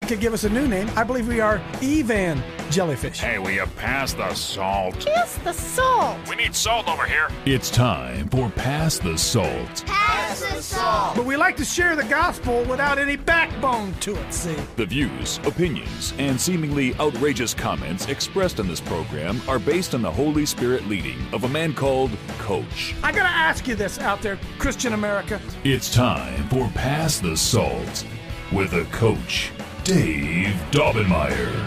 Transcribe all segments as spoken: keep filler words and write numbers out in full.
could give us a new name. I believe we are Evan Jellyfish. Hey, will you pass the salt? Pass the salt. We need salt over here. It's time for Pass the Salt. Pass the salt. But we like to share the gospel without any backbone to it, see? The views, opinions, and seemingly outrageous comments expressed on this program are based on the Holy Spirit leading of a man called Coach. I gotta ask you this out there, Christian America. It's time for Pass the Salt with a Coach, Dave Daubenmire.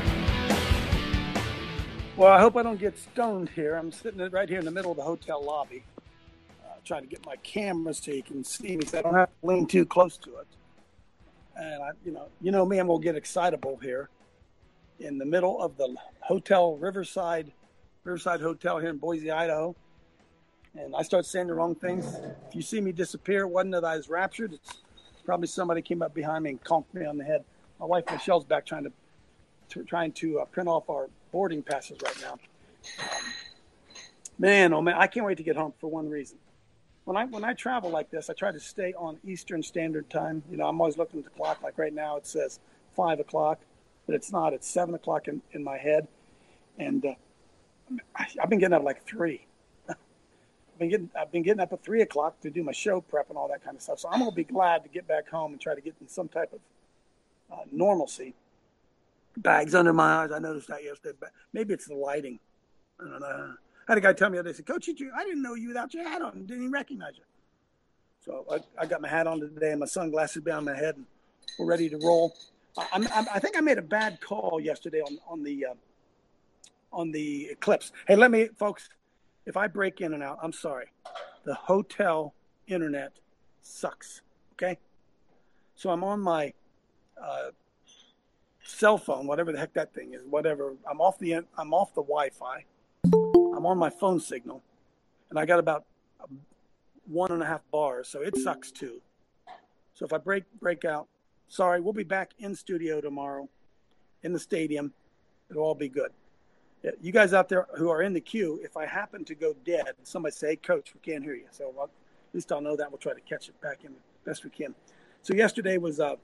Well, I hope I don't get stoned here. I'm sitting right here in the middle of the hotel lobby, uh, trying to get my camera so you can see me, so I don't have to lean too close to it. And I, you know, you know me, I'm gonna get excitable here, in the middle of the hotel Riverside, Riverside Hotel here in Boise, Idaho. And I start saying the wrong things. If you see me disappear, it wasn't that I was raptured. It's probably somebody came up behind me and conked me on the head. My wife Michelle's back trying to, to trying to uh, print off our boarding passes right now. Um, man, oh man, I can't wait to get home for one reason. When I when I travel like this, I try to stay on Eastern Standard Time. You know, I'm always looking at the clock. Like right now, it says five o'clock, but it's not. It's seven o'clock in, in my head, and uh, I, I've been getting up like three. I've been getting I've been getting up at three o'clock to do my show prep and all that kind of stuff. So I'm gonna be glad to get back home and try to get in some type of uh, normalcy. Bags under my eyes. I noticed that yesterday. But maybe it's the lighting. I don't know. I had a guy tell me the other day, said, Coach, you, I didn't know you without your hat on. Didn't even recognize you. So I, I got my hat on today and my sunglasses behind my head, and we're ready to roll. I, I'm, I'm, I think I made a bad call yesterday on, on the uh, on the Eclipse. Hey, let me, folks, if I break in and out, I'm sorry. The hotel internet sucks, okay? So I'm on my uh, cell phone, whatever the heck that thing is, whatever. I'm off the I'm off the Wi-Fi. I'm on my phone signal, and I got about one and a half bars, so it sucks too. So if I break break out, sorry, we'll be back in studio tomorrow, in the stadium. It'll all be good. You guys out there who are in the queue, if I happen to go dead, somebody say, hey, Coach, we can't hear you. So I'll, at least I'll know that. We'll try to catch it back in the best we can. So yesterday was uh,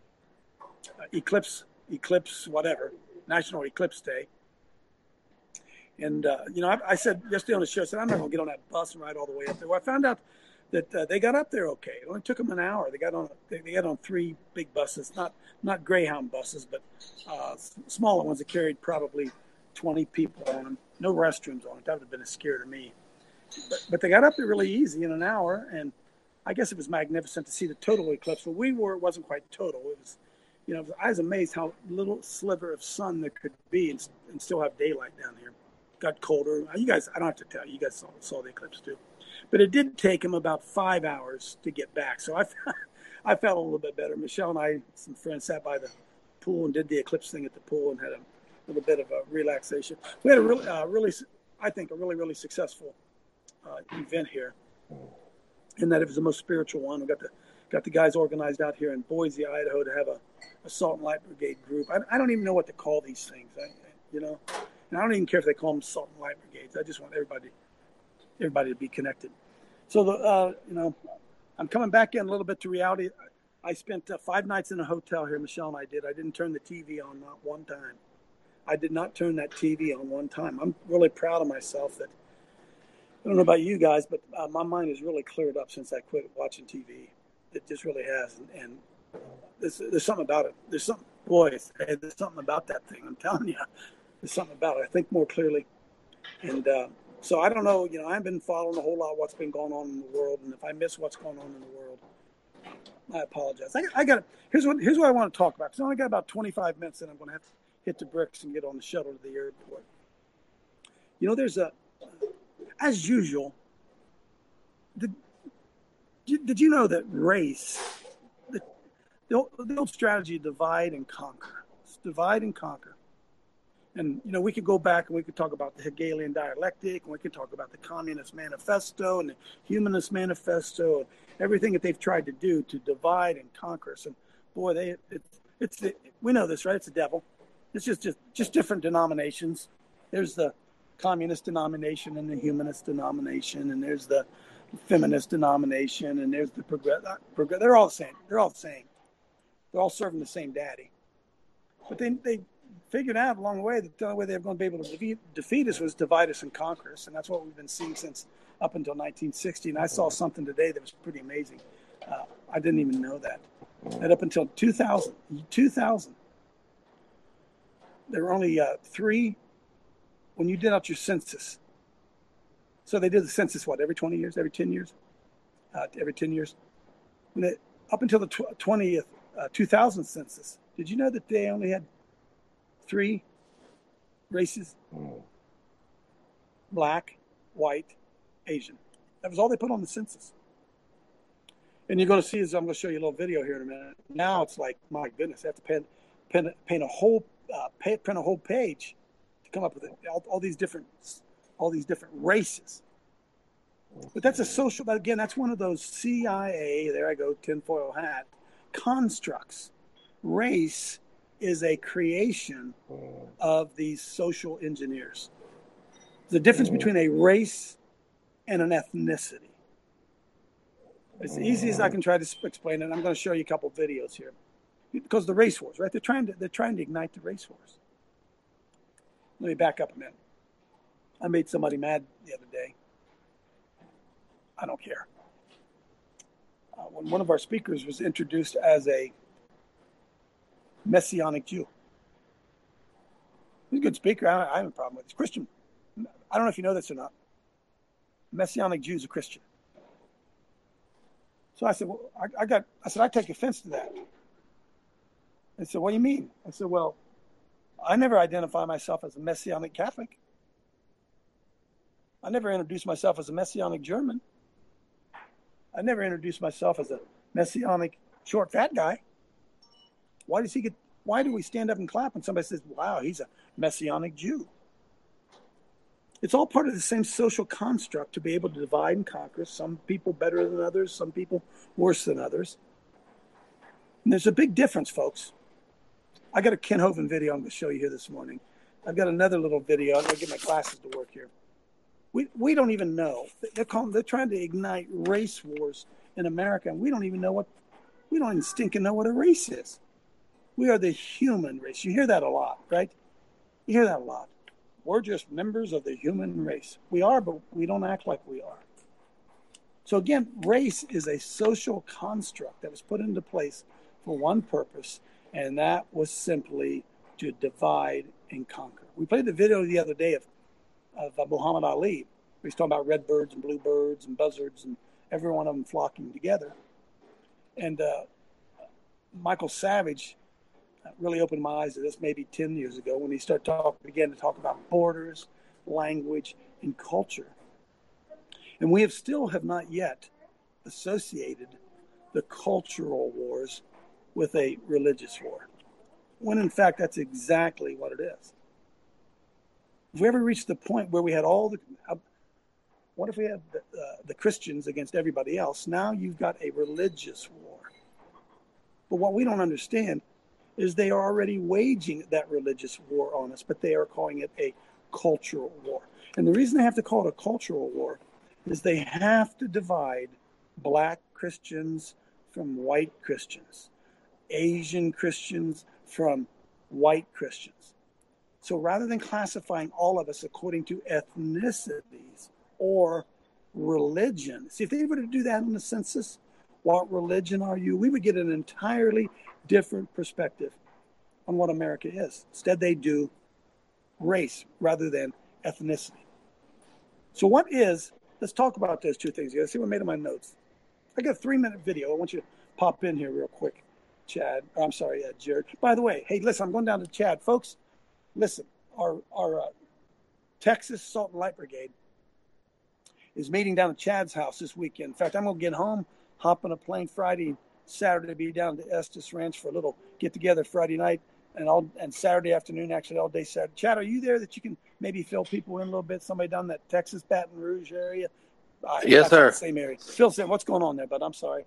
Eclipse, Eclipse, whatever, National Eclipse Day. And, uh, you know, I, I said yesterday on the show, I said, I'm not going to get on that bus and ride all the way up there. Well, I found out that uh, they got up there okay. It only took them an hour. They got on they, they got on three big buses, not not Greyhound buses, but uh, smaller ones that carried probably twenty people on them. No restrooms on it. That would have been a scare to me. But, but they got up there really easy in an hour, and I guess it was magnificent to see the total eclipse. But we were, it wasn't quite total. It was, you know, I was amazed how little sliver of sun there could be and, and still have daylight down here. Got colder. You guys, I don't have to tell you, you guys saw, saw the eclipse too. But it did take him about five hours to get back. So I, I felt a little bit better. Michelle and I, some friends, sat by the pool and did the eclipse thing at the pool and had a little bit of a relaxation. We had a really, uh, really, I think, a really, really successful uh, event here, in that it was the most spiritual one. We got the got the guys organized out here in Boise, Idaho, to have a, a Salt and Light Brigade group. I, I don't even know what to call these things. I, you know, and I don't even care if they call them Salt and Light Brigades. I just want everybody, everybody to be connected. So the, uh, you know, I'm coming back in a little bit to reality. I spent uh, five nights in a hotel here. Michelle and I did. I didn't turn the T V on not one time. I did not turn that T V on one time. I'm really proud of myself that, I don't know about you guys, but uh, my mind has really cleared up since I quit watching T V. It just really has. And, and there's, there's something about it. There's something, boy, there's something about that thing. I'm telling you, there's something about it. I think more clearly. And uh, so I don't know, you know, I've been following a whole lot of what's been going on in the world. And if I miss what's going on in the world, I apologize. I, I got here's what here's what I want to talk about. Because I only got about twenty-five minutes, and I'm going to have to hit the bricks and get on the shuttle to the airport. You know, there's a, as usual, did, did you know that race, the, the, old, the old strategy, divide and conquer. It's divide and conquer. And, you know, we could go back and we could talk about the Hegelian dialectic, and we could talk about the Communist Manifesto and the Humanist Manifesto and everything that they've tried to do to divide and conquer us. And, boy, they it's, it's the, we know this, right? It's the devil. It's just, just just different denominations. There's the communist denomination and the humanist denomination, and there's the feminist denomination, and there's the progressive. Progress, they're all the same. They're all the same. They're all serving the same daddy. But they they figured out along the way that the only way they were going to be able to defeat, defeat us was divide us and conquer us. And that's what we've been seeing since up until nineteen sixty. And I saw something today that was pretty amazing. Uh, I didn't even know that. That up until two thousand, two thousand, there were only uh, three, when you did out your census. So they did the census, what, every twenty years, every ten years? Uh, every ten years. When it, up until the tw- twentieth, uh, two thousand census, did you know that they only had three races? Oh. Black, white, Asian. That was all they put on the census. And you're going to see, as I'm going to show you a little video here in a minute. Now it's like, my goodness, they have to paint, paint, paint a whole uh, paint, print a whole page to come up with it, all, all these different all these different races. But that's a social. But again, that's one of those C I A. There I go, tinfoil hat constructs. Race is a creation of these social engineers. The difference between a race and an ethnicity. As easy as I can try to explain it, I'm going to show you a couple of videos here, because the race wars, right? They're trying to they're trying to ignite the race wars. Let me back up a minute. I made somebody mad the other day. I don't care. Uh, when one of our speakers was introduced as a Messianic Jew, he's a good speaker. I, I have a problem with it. He's Christian. I don't know if you know this or not. Messianic Jews are Christian. So I said, well, I, I got, I said, I take offense to that. They said, what do you mean? I said, well, I never identify myself as a Messianic Catholic. I never introduced myself as a Messianic German. I never introduced myself as a Messianic short, fat guy. Why does he get, why do we stand up and clap when somebody says, wow, he's a Messianic Jew? It's all part of the same social construct to be able to divide and conquer. Some people better than others, some people worse than others. And there's a big difference, folks. I got a Ken Hovind video I'm going to show you here this morning. I've got another little video. I'm going to get my glasses to work here. We we don't even know. They're calling, they're trying to ignite race wars in America, and we don't even know what, we don't even stinking know what a race is. We are the human race. You hear that a lot, right? You hear that a lot. We're just members of the human race. We are, but we don't act like we are. So again, race is a social construct that was put into place for one purpose, and that was simply to divide and conquer. We played the video the other day of, of uh, Muhammad Ali. He was talking about red birds and blue birds and buzzards and every one of them flocking together. And uh, Michael Savage really opened my eyes to this maybe ten years ago when he started talk, began to talk about borders, language, and culture. And we have still have not yet associated the cultural wars with a religious war, when in fact that's exactly what it is. If we ever reached the point where we had all the, uh, what if we had the, uh, the Christians against everybody else? Now you've got a religious war. But what we don't understand is they are already waging that religious war on us, but they are calling it a cultural war. And the reason they have to call it a cultural war is they have to divide black Christians from white Christians, Asian Christians from white Christians. So rather than classifying all of us according to ethnicities or religion, see, if they were to do that in the census, what religion are you? We would get an entirely different perspective on what America is. Instead, they do race rather than ethnicity. So what is, let's talk about those two things. Let's see what I made in my notes. I got a three-minute video. I want you to pop in here real quick, Chad. I'm sorry, uh, Jared. By the way, hey, listen, I'm going down to Chad. Folks, listen, our, our uh, Texas Salt and Light Brigade is meeting down at Chad's house this weekend. In fact, I'm going to get home, hop on a plane Friday, Saturday, be down to Estes Ranch for a little get-together Friday night, and all and Saturday afternoon, actually all day Saturday. Chad, are you there that you can maybe fill people in a little bit? Somebody down that Texas Baton Rouge area? Uh, yes, sir. Same area. Phil said, what's going on there, bud? I'm sorry.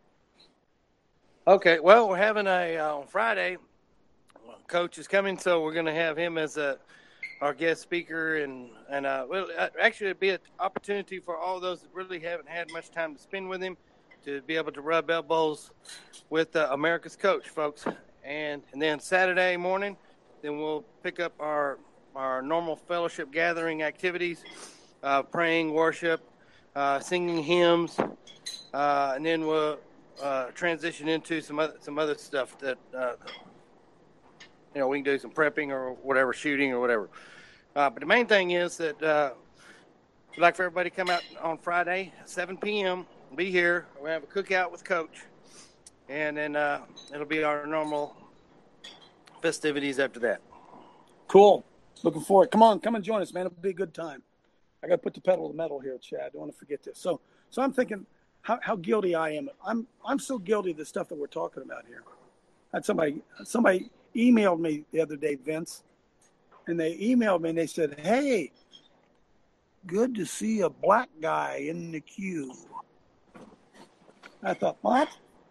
Okay, well, we're having a, uh, on Friday, Coach is coming, so we're going to have him as a, our guest speaker, and, and uh, well, actually it'd be an opportunity for all those that really haven't had much time to spend with him to be able to rub elbows with uh, America's coach, folks. And and then Saturday morning then we'll pick up our our normal fellowship gathering activities, uh, praying, worship, uh, singing hymns, uh, and then we'll uh, transition into some other some other stuff that uh, you know we can do some prepping or whatever, shooting or whatever. Uh, but the main thing is that uh, we'd like for everybody to come out on Friday, seven p.m. Be here. We'll have a cookout with Coach, and then uh, it'll be our normal festivities after that. Cool. Looking forward. Come on, come and join us, man. It'll be a good time. I got to put the pedal to the metal here, Chad. I don't want to forget this. So, so I'm thinking how, how guilty I am. I'm I'm so guilty of the stuff that we're talking about here. I had somebody somebody emailed me the other day, Vince, and they emailed me and they said, "Hey, good to see a black guy in the queue." I thought, what?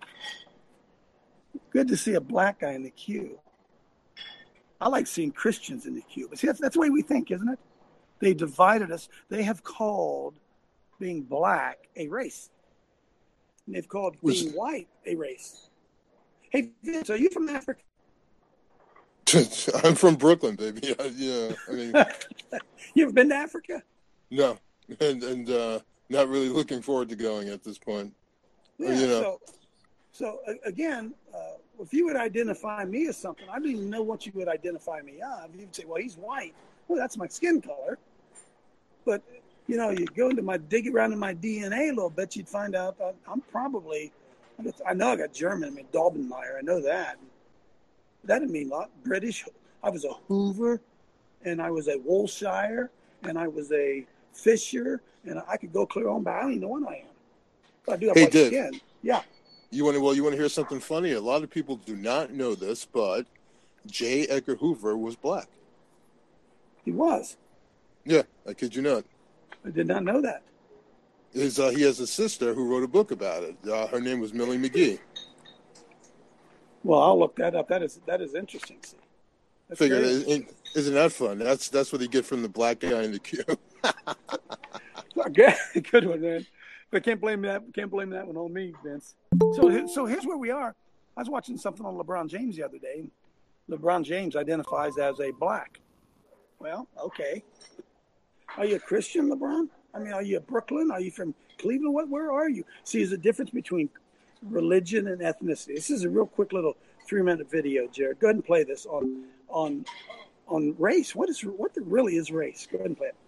Good to see a black guy in the queue. I like seeing Christians in the queue. But see, that's, that's the way we think, isn't it? They divided us. They have called being black a race. And they've called being white a race. Hey, Vince, are you from Africa? I'm from Brooklyn, baby. Yeah, I mean, you ever been to Africa? No, and and uh, not really looking forward to going at this point. Yeah, you know. so, so again, uh, if you would identify me as something, I don't even know what you would identify me as. You'd say, well, he's white. Well, that's my skin color. But, you know, you go into my, dig around in my D N A a little bit, you'd find out that I'm probably, I know I got German, I mean, Dolbenmeyer, I know that. That didn't mean a lot. British, I was a Hoover, and I was a Wolshire, and I was a Fisher, and I could go clear on, but I don't even know what I am. But I do have hey, my Dick, skin. Yeah. You want to, well, you want to hear something funny? A lot of people do not know this, but J. Edgar Hoover was black. He was. Yeah, I kid you not. I did not know that. His, uh, he has a sister who wrote a book about it. Uh, her name was Millie McGee. Well, I'll look that up. That is that is interesting. See, that's Figure, great. Isn't that fun? That's that's what he get from the black guy in the queue. Good, good one, man. But can't blame that. Can't blame that one on me, Vince. So, so here's where we are. I was watching something on LeBron James the other day. LeBron James identifies as a black. Well, okay. Are you a Christian, LeBron? I mean, are you a Brooklyn? Are you from Cleveland? What? Where are you? See, there's a difference between religion and ethnicity. This is a real quick little three-minute video, Jared. Go ahead and play this on on on race. What is what really is race? Go ahead and play it.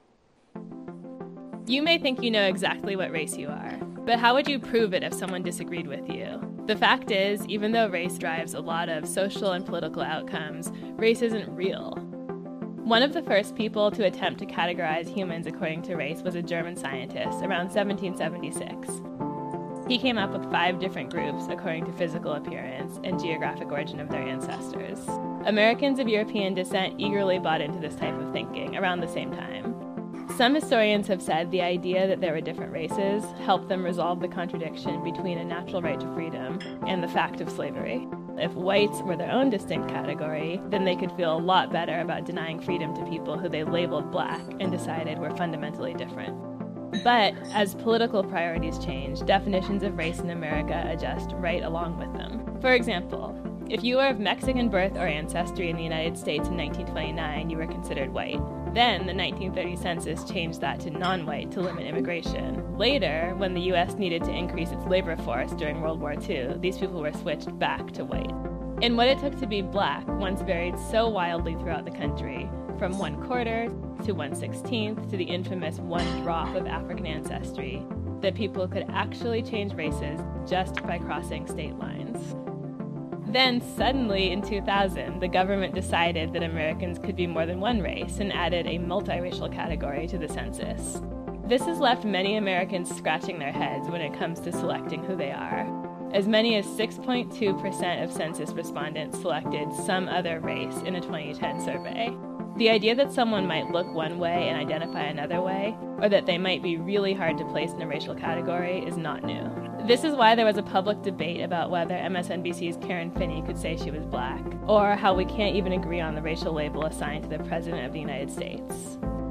You may think you know exactly what race you are, but how would you prove it if someone disagreed with you? The fact is, even though race drives a lot of social and political outcomes, race isn't real. One of the first people to attempt to categorize humans according to race was a German scientist around seventeen seventy-six. He came up with five different groups according to physical appearance and geographic origin of their ancestors. Americans of European descent eagerly bought into this type of thinking around the same time. Some historians have said the idea that there were different races helped them resolve the contradiction between a natural right to freedom and the fact of slavery. If whites were their own distinct category, then they could feel a lot better about denying freedom to people who they labeled black and decided were fundamentally different. But as political priorities change, definitions of race in America adjust right along with them. For example, if you were of Mexican birth or ancestry in the United States in nineteen twenty-nine, you were considered white. Then the nineteen thirty census changed that to non-white to limit immigration. Later, when the U S needed to increase its labor force during World War Two, these people were switched back to white. And what it took to be black once varied so wildly throughout the country, from one quarter to one sixteenth to the infamous one drop of African ancestry, that people could actually change races just by crossing state lines. Then suddenly in two thousand, the government decided that Americans could be more than one race and added a multiracial category to the census. This has left many Americans scratching their heads when it comes to selecting who they are. As many as six point two percent of census respondents selected some other race in a twenty ten survey. The idea that someone might look one way and identify another way, or that they might be really hard to place in a racial category, is not new. This is why there was a public debate about whether M S N B C's Karen Finney could say she was black, or how we can't even agree on the racial label assigned to the President of the United States.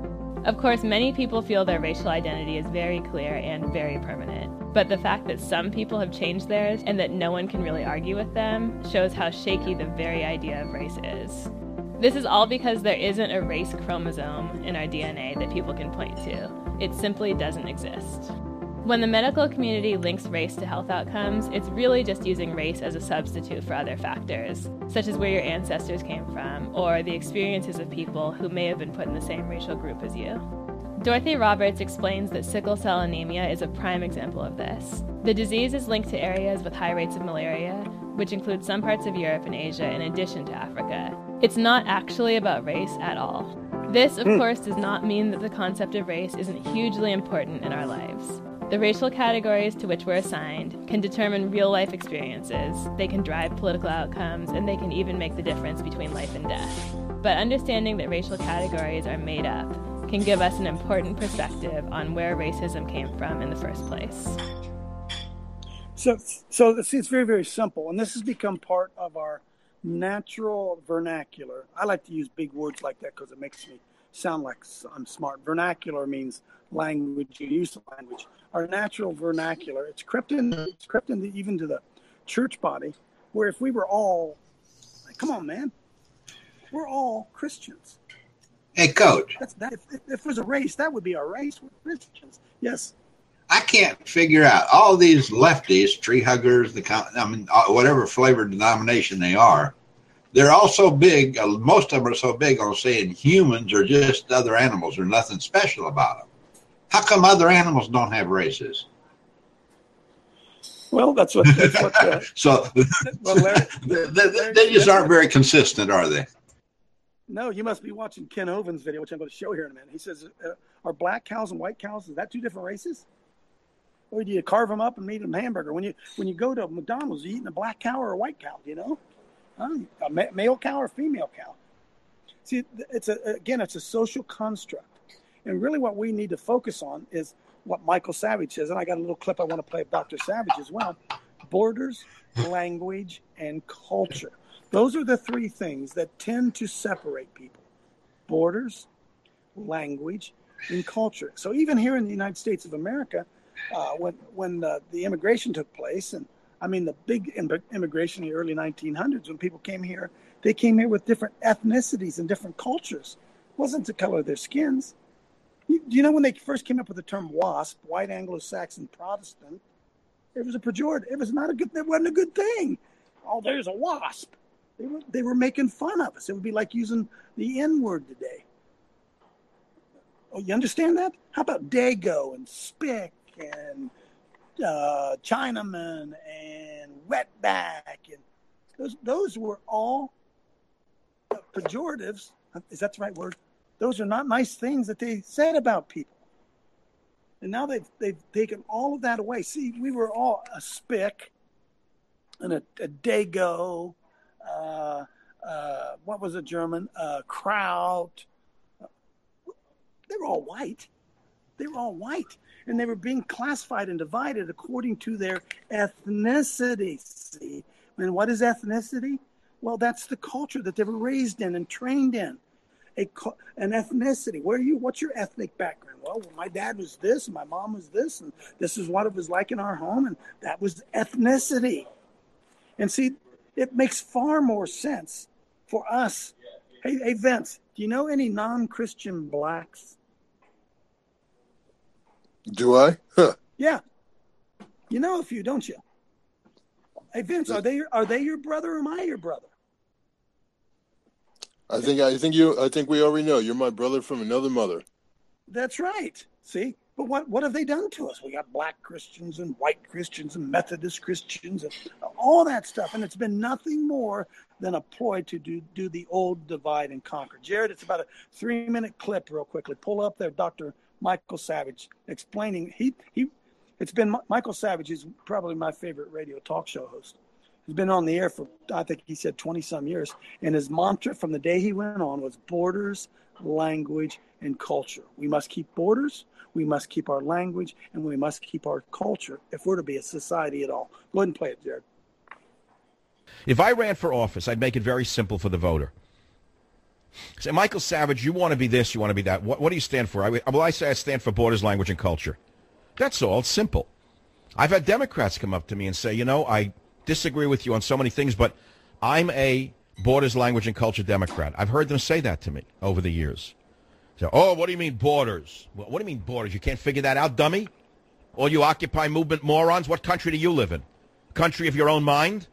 Of course, many people feel their racial identity is very clear and very permanent. But the fact that some people have changed theirs and that no one can really argue with them shows how shaky the very idea of race is. This is all because there isn't a race chromosome in our D N A that people can point to. It simply doesn't exist. When the medical community links race to health outcomes, it's really just using race as a substitute for other factors, such as where your ancestors came from, or the experiences of people who may have been put in the same racial group as you. Dorothy Roberts explains that sickle cell anemia is a prime example of this. The disease is linked to areas with high rates of malaria, which include some parts of Europe and Asia in addition to Africa. It's not actually about race at all. This, of course, does not mean that the concept of race isn't hugely important in our lives. The racial categories to which we're assigned can determine real-life experiences, they can drive political outcomes, and they can even make the difference between life and death. But understanding that racial categories are made up can give us an important perspective on where racism came from in the first place. So, so see, it's very, very simple, and this has become part of our natural vernacular. I like to use big words like that because it makes me sound like I'm smart. Vernacular means language, use of language. Our natural vernacular, it's crept in, it's crept into even to the church body, where if we were all, like, come on, man, we're all Christians. Hey, Coach. That's that. If, if, if it was a race, that would be our race. We're Christians. Yes. I can't figure out all these lefties, tree huggers, the I mean, whatever flavored denomination they are. They're all so big. Most of them are so big on saying humans are just other animals. There's nothing special about them. How come other animals don't have races? Well, that's what. That's what uh, so well, Larry, they, they, they just aren't very consistent, are they? No, you must be watching Ken Ovan's video, which I'm going to show here in a minute. He says, uh, "Are black cows and white cows, is that two different races? Or do you carve them up and eat them hamburger? When you when you go to McDonald's, are you eating a black cow or a white cow? You know, huh? A ma- male cow or a female cow? See, it's a again, it's a social construct, and really, what we need to focus on is what Michael Savage says. And I got a little clip I want to play of Doctor Savage as well: borders, language, and culture. Those are the three things that tend to separate people: borders, language, and culture. So even here in the United States of America, uh, when when uh, the immigration took place, and I mean the big im- immigration in the early nineteen hundreds, when people came here, they came here with different ethnicities and different cultures. It wasn't the color of their skins. You, you know, when they first came up with the term WASP, White Anglo-Saxon Protestant, it was a pejorative. It was not a good. It wasn't a good thing. Oh, there's a WASP. They were, they were making fun of us. It would be like using the N-word today. Oh, you understand that? How about Dago and Spick and uh, Chinaman and Wetback? And those, those were all pejoratives. Is that the right word? Those are not nice things that they said about people. And now they've, they've taken all of that away. See, we were all a Spick and a, a Dago. Uh, uh, what was a German? Uh, Kraut. They were all white. They were all white. And they were being classified and divided according to their ethnicity. See? And what is ethnicity? Well, that's the culture that they were raised in and trained in. A, an ethnicity. Where are you? What's your ethnic background? Well, my dad was this, and my mom was this, and this is what it was like in our home, and that was ethnicity. And see, it makes far more sense for us. Hey, hey, Vince, do you know any non-Christian blacks? Do I? Huh. Yeah. You know a few, don't you? Hey, Vince, are they are they your brother or am I your brother? I think I think you I think we already know. You're my brother from another mother. That's right. See? But what, what have they done to us? We got black Christians and white Christians and Methodist Christians and all that stuff. And it's been nothing more than a ploy to do, do the old divide and conquer. Jared, it's about a three-minute clip real quickly. Pull up there, Doctor Michael Savage, explaining. He he. It's been Michael Savage is probably my favorite radio talk show host. He's been on the air for, I think he said twenty-some years. And his mantra from the day he went on was borders, language, and culture. We must keep borders. We must keep our language, and we must keep our culture if we're to be a society at all. Go ahead and play it, Jared. If I ran for office, I'd make it very simple for the voter. Say, Michael Savage, you want to be this, you want to be that. What, what do you stand for? I, well, I say I stand for borders, language, and culture. That's all. It's simple. I've had Democrats come up to me and say, you know, I disagree with you on so many things, but I'm a borders, language, and culture Democrat. I've heard them say that to me over the years. So, oh, what do you mean borders? What, what do you mean borders? You can't figure that out, dummy? All you Occupy movement morons, what country do you live in? Country of your own mind?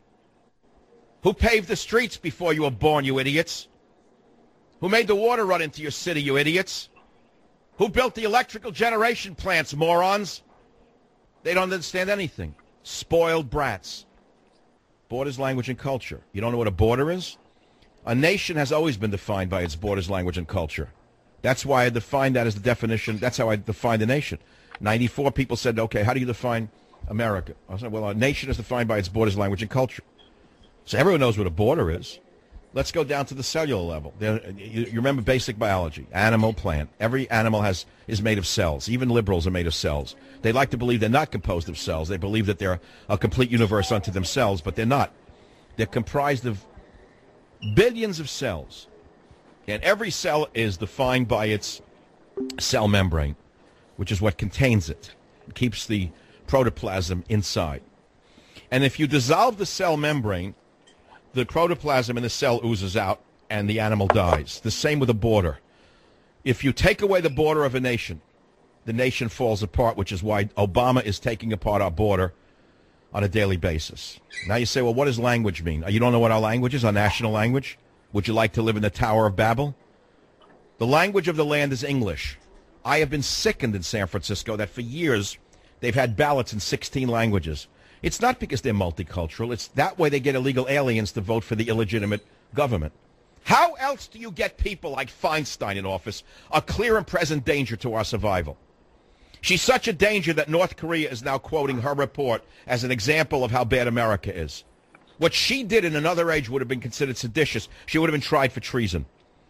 Who paved the streets before you were born, you idiots? Who made the water run into your city, you idiots? Who built the electrical generation plants, morons? They don't understand anything. Spoiled brats. Borders, language, and culture. You don't know what a border is? A nation has always been defined by its borders, language, and culture. That's why I define that as the definition. That's how I define the nation. ninety-four people said, okay, how do you define America? I said, well, a nation is defined by its borders, language, and culture. So everyone knows what a border is. Let's go down to the cellular level. There, you, you remember basic biology, animal, plant. Every animal has is made of cells. Even liberals are made of cells. They like to believe they're not composed of cells. They believe that they're a complete universe unto themselves, but they're not. They're comprised of billions of cells. And every cell is defined by its cell membrane, which is what contains it. It keeps the protoplasm inside. And if you dissolve the cell membrane, the protoplasm in the cell oozes out and the animal dies. The same with a border. If you take away the border of a nation, the nation falls apart, which is why Obama is taking apart our border on a daily basis. Now you say, well, what does language mean? You don't know what our language is, our national language? Would you like to live in the Tower of Babel? The language of the land is English. I have been sickened in San Francisco that for years they've had ballots in sixteen languages. It's not because they're multicultural. It's that way they get illegal aliens to vote for the illegitimate government. How else do you get people like Feinstein in office, a clear and present danger to our survival? She's such a danger that North Korea is now quoting her report as an example of how bad America is. What she did in another age would have been considered seditious. She would have been tried for treason.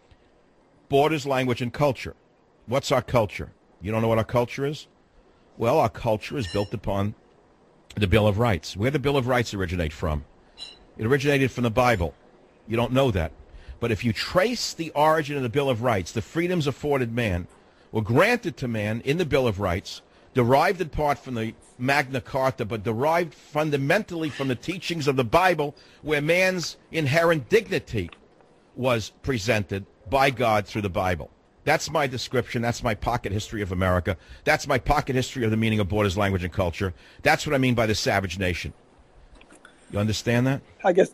Borders, language, and culture. What's our culture? You don't know what our culture is? Well, our culture is built upon the Bill of Rights. Where the Bill of Rights originate from? It originated from the Bible. You don't know that. But if you trace the origin of the Bill of Rights, the freedoms afforded man were granted to man in the Bill of Rights, derived in part from the Magna Carta, but derived fundamentally from the teachings of the Bible, where man's inherent dignity was presented by God through the Bible. That's my description. That's my pocket history of America. That's my pocket history of the meaning of borders, language, and culture. That's what I mean by the savage nation. You understand that? I guess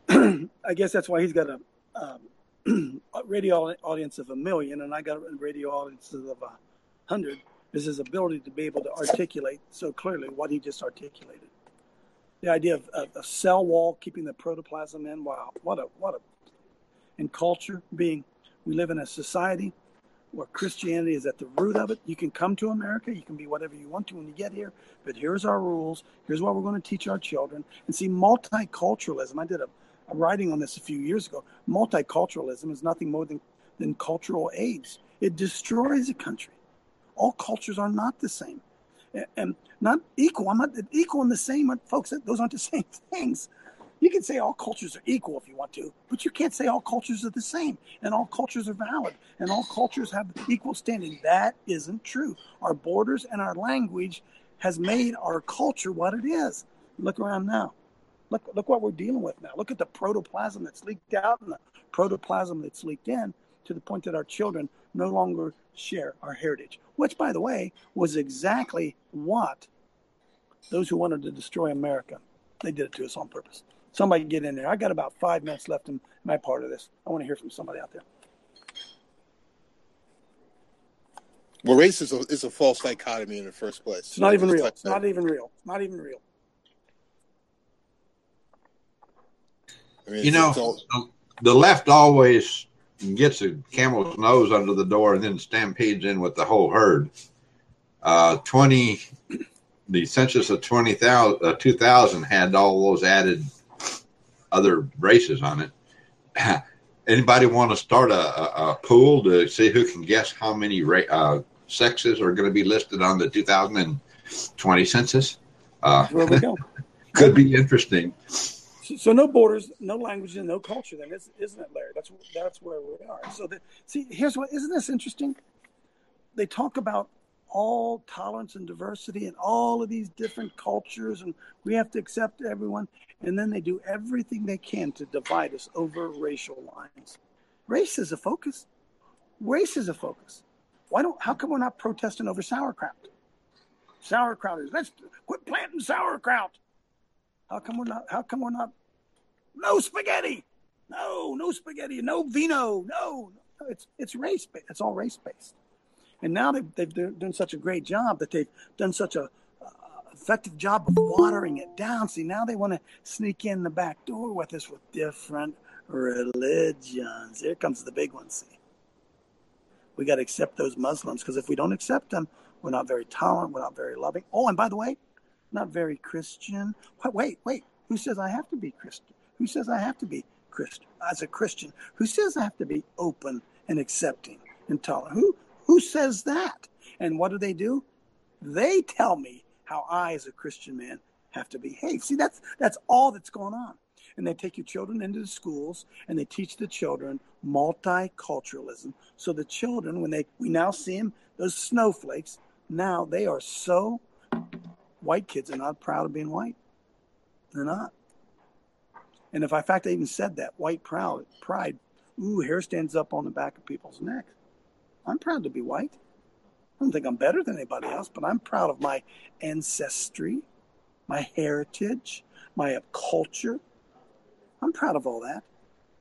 I guess that's why he's got a, um, a radio audience of a million, and I got a radio audience of a hundred. Is his ability to be able to articulate so clearly what he just articulated. The idea of a, a cell wall keeping the protoplasm in. Wow, what a what a. And culture being, we live in a society where Christianity is at the root of it. You can come to America, you can be whatever you want to when you get here, but here's our rules, here's what we're going to teach our children. And see, multiculturalism, I did a, a writing on this a few years ago. Multiculturalism is nothing more than, than cultural AIDS. It destroys a country. All cultures are not the same. And, and not equal. I'm not equal and the same, folks, those aren't the same things. You can say all cultures are equal if you want to, but you can't say all cultures are the same and all cultures are valid and all cultures have equal standing. That isn't true. Our borders and our language has made our culture what it is. Look around now. Look, look what we're dealing with now. Look at the protoplasm that's leaked out and the protoplasm that's leaked in, to the point that our children no longer share our heritage, which, by the way, was exactly what those who wanted to destroy America, they did it to us on purpose. Somebody get in there. I got about five minutes left in my part of this. I want to hear from somebody out there. Well, race is a, is a false dichotomy in the first place. It's not even real. It's not even real. It's not even real. I mean, you know, all... the left always gets a camel's nose under the door and then stampedes in with the whole herd. Uh, twenty, the census of twenty thousand, uh, two thousand had all those added other races on it. Anybody want to start a, a, a pool to see who can guess how many ra- uh, sexes are going to be listed on the two thousand twenty census? Uh, Where we go. Could be interesting. So, so no borders, no language, and no culture. Then, isn't it, Larry? That's that's where we are. So, the, see, here's what. Isn't this interesting? They talk about all tolerance and diversity and all of these different cultures, and we have to accept everyone. And then they do everything they can to divide us over racial lines. Race is a focus. Race is a focus. Why don't? How come we're not protesting over sauerkraut? Sauerkraut is let's quit planting sauerkraut. How come we're not? How come we're not? No spaghetti. No, no spaghetti. No vino. No, no it's it's race based. It's all race based. And now they've they've done such a great job that they've done such a uh, effective job of watering it down. See, now they want to sneak in the back door with us with different religions. Here comes the big one. See, we got to accept those Muslims, because if we don't accept them, we're not very tolerant. We're not very loving. Oh, and by the way, not very Christian. Wait, wait. Who says I have to be Christian? Who says I have to be Christian as a Christian? Who says I have to be open and accepting and tolerant? Who who says that? And what do they do? They tell me how I, as a Christian man, have to behave. See, that's that's all that's going on. And they take your children into the schools and they teach the children multiculturalism. So the children, when they we now see them, those snowflakes, now they are so. White kids are not proud of being white. They're not. And if I, in fact, I even said that, white proud, pride, ooh, hair stands up on the back of people's neck. I'm proud to be white. I don't think I'm better than anybody else, but I'm proud of my ancestry, my heritage, my culture. I'm proud of all that.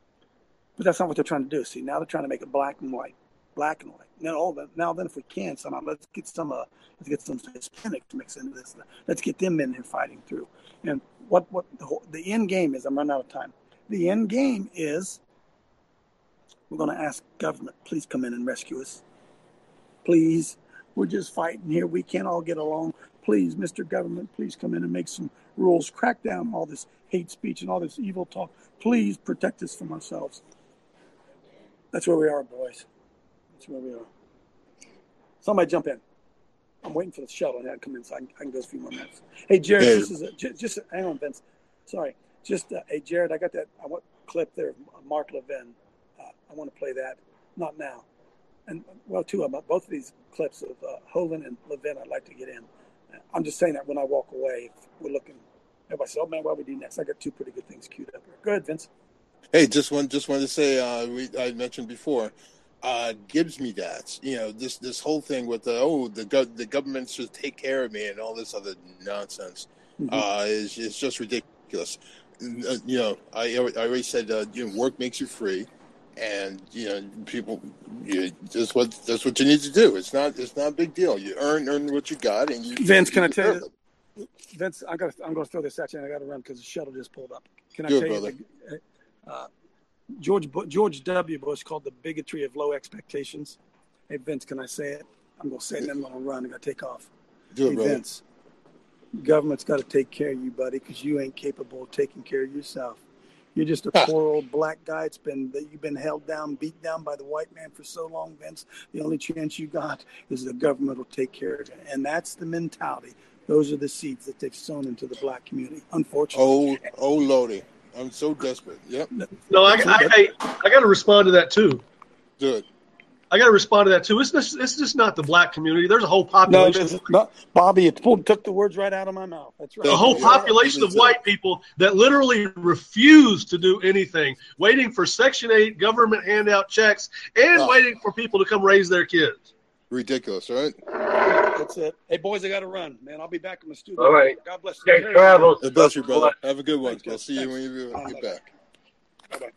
But that's not what they're trying to do. See, now they're trying to make it black and white, black and white. Now, all the, now then, if we can somehow, let's get some, uh, let's get some Hispanics mixed into this. Let's get them in here fighting through. And what, what the, whole, the end game is, I'm running out of time. The end game is, we're going to ask government, please come in and rescue us. Please, we're just fighting here. We can't all get along. Please, Mister Government, please come in and make some rules. Crack down all this hate speech and all this evil talk. Please protect us from ourselves. That's where we are, boys. That's where we are. Somebody jump in. I'm waiting for the shuttle to come in so I can, I can go a few more minutes. Hey, Jared, hey. this is a, just, just hang on, Vince. Sorry. Just, uh, hey, Jared, I got that I want clip there of Mark Levin. Uh, I want to play that. Not now. And, well, two of them, both of these clips of uh, Hovind and Levin I'd like to get in. I'm just saying that when I walk away, if we're looking, everybody says, oh, man, what do we do next? I got two pretty good things queued up here. Go ahead, Vince. Hey, just one, just wanted to say, uh, we, I mentioned before, uh, gives me that, you know, this, this whole thing with the, oh, the go- the government should take care of me and all this other nonsense, mm-hmm. uh, is, is just ridiculous. Uh, you know, I, I already said, uh, you know, work makes you free, and, you know, people, you, that's what, that's what you need to do. It's not, it's not a big deal. You earn, earn what you got, and you. Vince, you, can you I tell you, this? Vince, I got, I'm going to throw this at you, and I got to run because the shuttle just pulled up. Can I Good, tell brother. you? Uh, George George W. Bush called the bigotry of low expectations. Hey, Vince, can I say it? I'm going to say it, and then I'm going to run. I got to take off. Do it, hey, brother. Vince, government's got to take care of you, buddy, because you ain't capable of taking care of yourself. You're just a poor old black guy. It's been that you've been held down, beat down by the white man for so long, Vince. The only chance you got is the government will take care of you, and that's the mentality. Those are the seeds that they've sown into the black community. Unfortunately. Oh, oh, Lordy. I'm so desperate. Yep. No, I, I, I, I got to respond to that too. Do it. I got to respond to that too. It's just, it's just not the black community. There's a whole population. No, not, Bobby, it pulled, took the words right out of my mouth. That's right. A whole population of white people that literally refuse to do anything, waiting for Section eight government handout checks and oh. waiting for people to come raise their kids. Ridiculous, right? That's it. Hey, boys, I got to run, man. I'll be back in the studio. All right. God bless you. Safe travels. God bless you, brother. Have a good one. Thanks, I'll see Thanks. you when you Bye. get back. Bye-bye.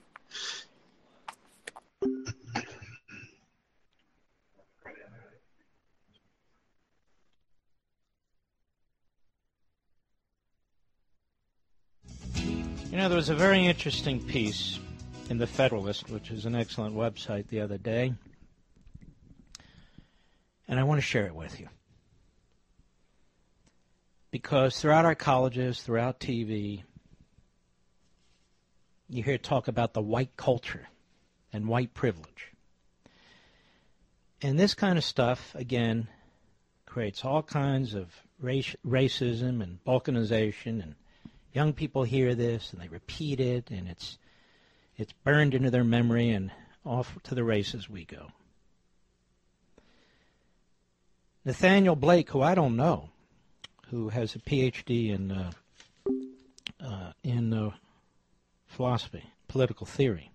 You know, there was a very interesting piece in The Federalist, which is an excellent website, the other day, and I want to share it with you. Because throughout our colleges, throughout T V, you hear talk about the white culture and white privilege. And this kind of stuff, again, creates all kinds of race, racism and balkanization and Young people hear this and they repeat it, and it's it's burned into their memory, and off to the races we go. Nathaniel Blake, who I don't know, who has a P H D in uh, uh, in uh, philosophy, political theory.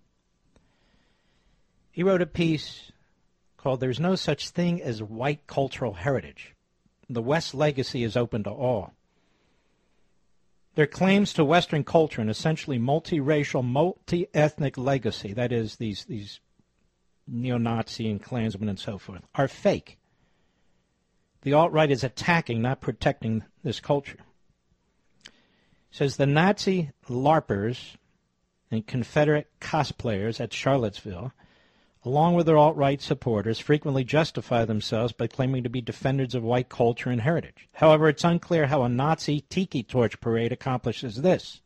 He wrote a piece called "There's No Such Thing as White Cultural Heritage. The West's Legacy is Open to All." Their claims to Western culture and essentially multiracial, multi-ethnic legacy, that is, these, these neo-Nazi and Klansmen and so forth, are fake. The alt-right is attacking, not protecting this culture. It says the Nazi LARPers and Confederate cosplayers at Charlottesville, along with their alt-right supporters, frequently justify themselves by claiming to be defenders of white culture and heritage. However, it's unclear how a Nazi tiki torch parade accomplishes this.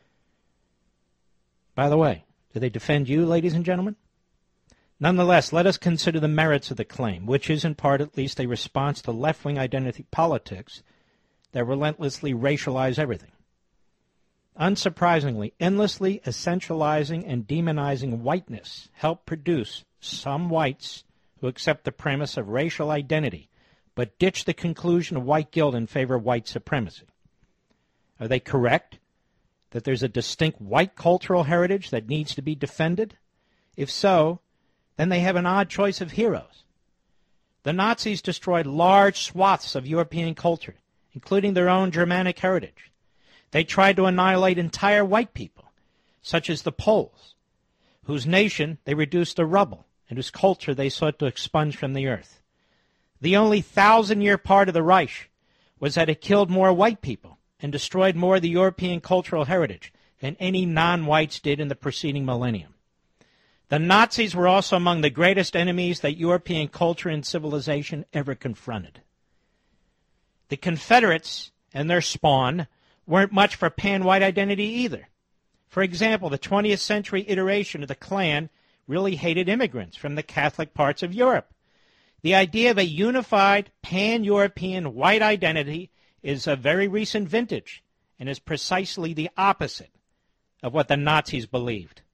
By the way, do they defend you, ladies and gentlemen? Nonetheless, let us consider the merits of the claim, which is in part at least a response to left-wing identity politics that relentlessly racialize everything. Unsurprisingly, endlessly essentializing and demonizing whiteness help produce some whites who accept the premise of racial identity, but ditch the conclusion of white guilt in favor of white supremacy. Are they correct that there's a distinct white cultural heritage that needs to be defended? If so, then they have an odd choice of heroes. The Nazis destroyed large swaths of European culture, including their own Germanic heritage. They tried to annihilate entire white people, such as the Poles, whose nation they reduced to rubble and whose culture they sought to expunge from the earth. The only thousand-year part of the Reich was that it killed more white people and destroyed more of the European cultural heritage than any non-whites did in the preceding millennium. The Nazis were also among the greatest enemies that European culture and civilization ever confronted. The Confederates and their spawn weren't much for pan-white identity either. For example, the twentieth century iteration of the Klan really hated immigrants from the Catholic parts of Europe. The idea of a unified pan-European white identity is a very recent vintage and is precisely the opposite of what the Nazis believed.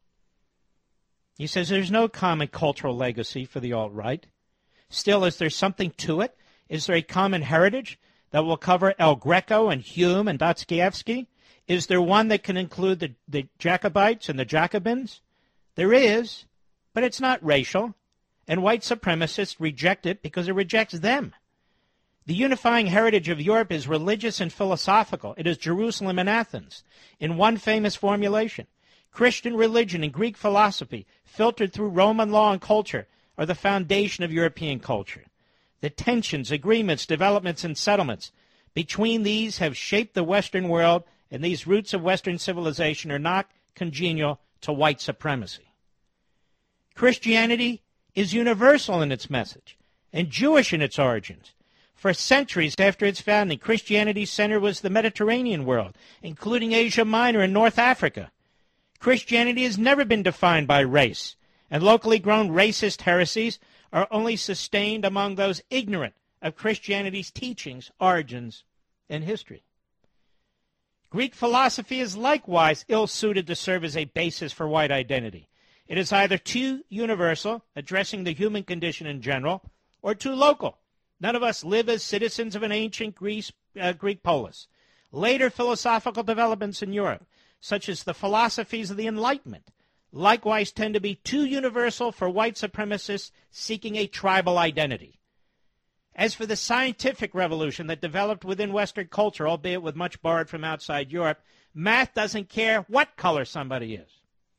He says there's no common cultural legacy for the alt-right. Still, is there something to it? Is there a common heritage that will cover El Greco and Hume and Dostoevsky? Is there one that can include the, the Jacobites and the Jacobins? There is, but it's not racial, and white supremacists reject it because it rejects them. The unifying heritage of Europe is religious and philosophical. It is Jerusalem and Athens, in one famous formulation. Christian religion and Greek philosophy, filtered through Roman law and culture, are the foundation of European culture. The tensions, agreements, developments, and settlements between these have shaped the Western world, and these roots of Western civilization are not congenial to white supremacy. Christianity is universal in its message and Jewish in its origins. For centuries after its founding, Christianity's center was the Mediterranean world, including Asia Minor and North Africa. Christianity has never been defined by race, and locally grown racist heresies are only sustained among those ignorant of Christianity's teachings, origins, and history. Greek philosophy is likewise ill-suited to serve as a basis for white identity. It is either too universal, addressing the human condition in general, or too local. None of us live as citizens of an ancient Greece, uh, Greek polis. Later philosophical developments in Europe, such as the philosophies of the Enlightenment, likewise tend to be too universal for white supremacists seeking a tribal identity. As for the scientific revolution that developed within Western culture, albeit with much borrowed from outside Europe, math doesn't care what color somebody is.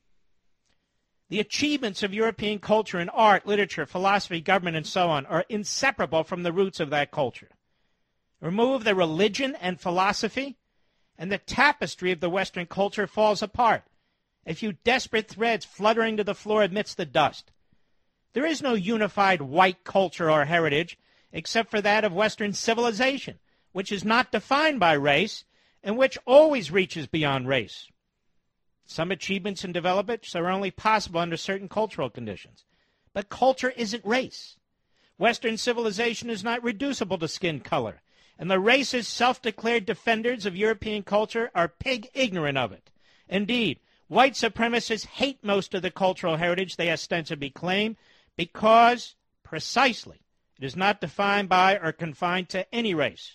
The achievements of European culture in art, literature, philosophy, government, and so on are inseparable from the roots of that culture. Remove the religion and philosophy, and the tapestry of the Western culture falls apart, a few desperate threads fluttering to the floor amidst the dust. There is no unified white culture or heritage except for that of Western civilization, which is not defined by race and which always reaches beyond race. Some achievements and developments are only possible under certain cultural conditions. But culture isn't race. Western civilization is not reducible to skin color, And the racist, self-declared defenders of European culture are pig ignorant of it. Indeed, white supremacists hate most of the cultural heritage they ostensibly claim because, precisely, it is not defined by or confined to any race.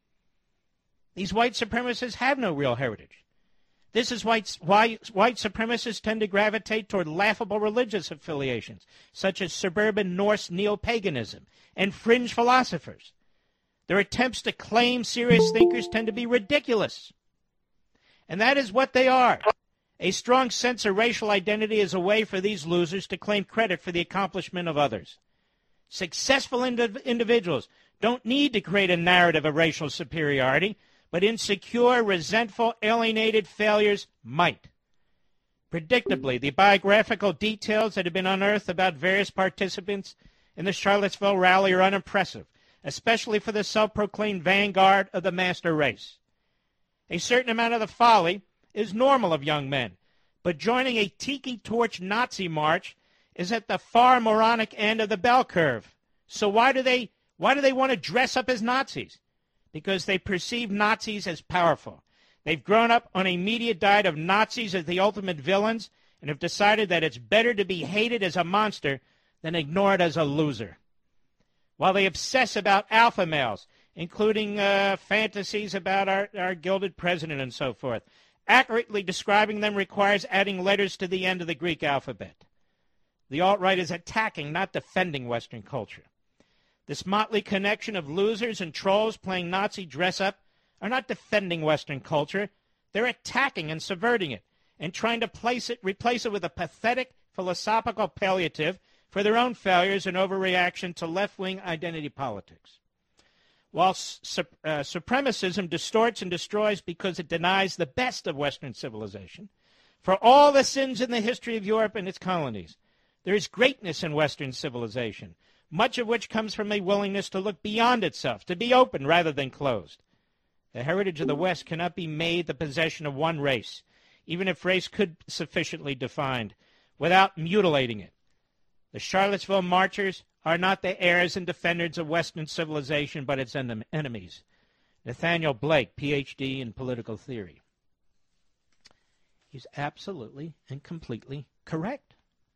These white supremacists have no real heritage. This is why, why white supremacists tend to gravitate toward laughable religious affiliations, such as suburban Norse neo-paganism and fringe philosophers. Their attempts to claim serious thinkers tend to be ridiculous. And that is what they are. A strong sense of racial identity is a way for these losers to claim credit for the accomplishment of others. Successful indiv- individuals don't need to create a narrative of racial superiority, but insecure, resentful, alienated failures might. Predictably, the biographical details that have been unearthed about various participants in the Charlottesville rally are unimpressive, especially for the self-proclaimed vanguard of the master race. A certain amount of the folly is normal of young men, but joining a tiki torch Nazi march is at the far moronic end of the bell curve. So why do they why do they want to dress up as Nazis? Because they perceive Nazis as powerful. They've grown up on a media diet of Nazis as the ultimate villains and have decided that it's better to be hated as a monster than ignored as a loser. While they obsess about alpha males, including uh, fantasies about our, our gilded president and so forth, accurately describing them requires adding letters to the end of the Greek alphabet. The alt-right is attacking, not defending Western culture. This motley connection of losers and trolls playing Nazi dress-up are not defending Western culture. They're attacking and subverting it and trying to place it, replace it with a pathetic philosophical palliative for their own failures and overreaction to left-wing identity politics. While su- uh, supremacism distorts and destroys because it denies the best of Western civilization, for all the sins in the history of Europe and its colonies, there is greatness in Western civilization, much of which comes from a willingness to look beyond itself, to be open rather than closed. The heritage of the West cannot be made the possession of one race, even if race could be sufficiently defined, without mutilating it. The Charlottesville marchers are not the heirs and defenders of Western civilization, but its en- enemies. Nathaniel Blake, P H D in political theory. He's absolutely and completely correct.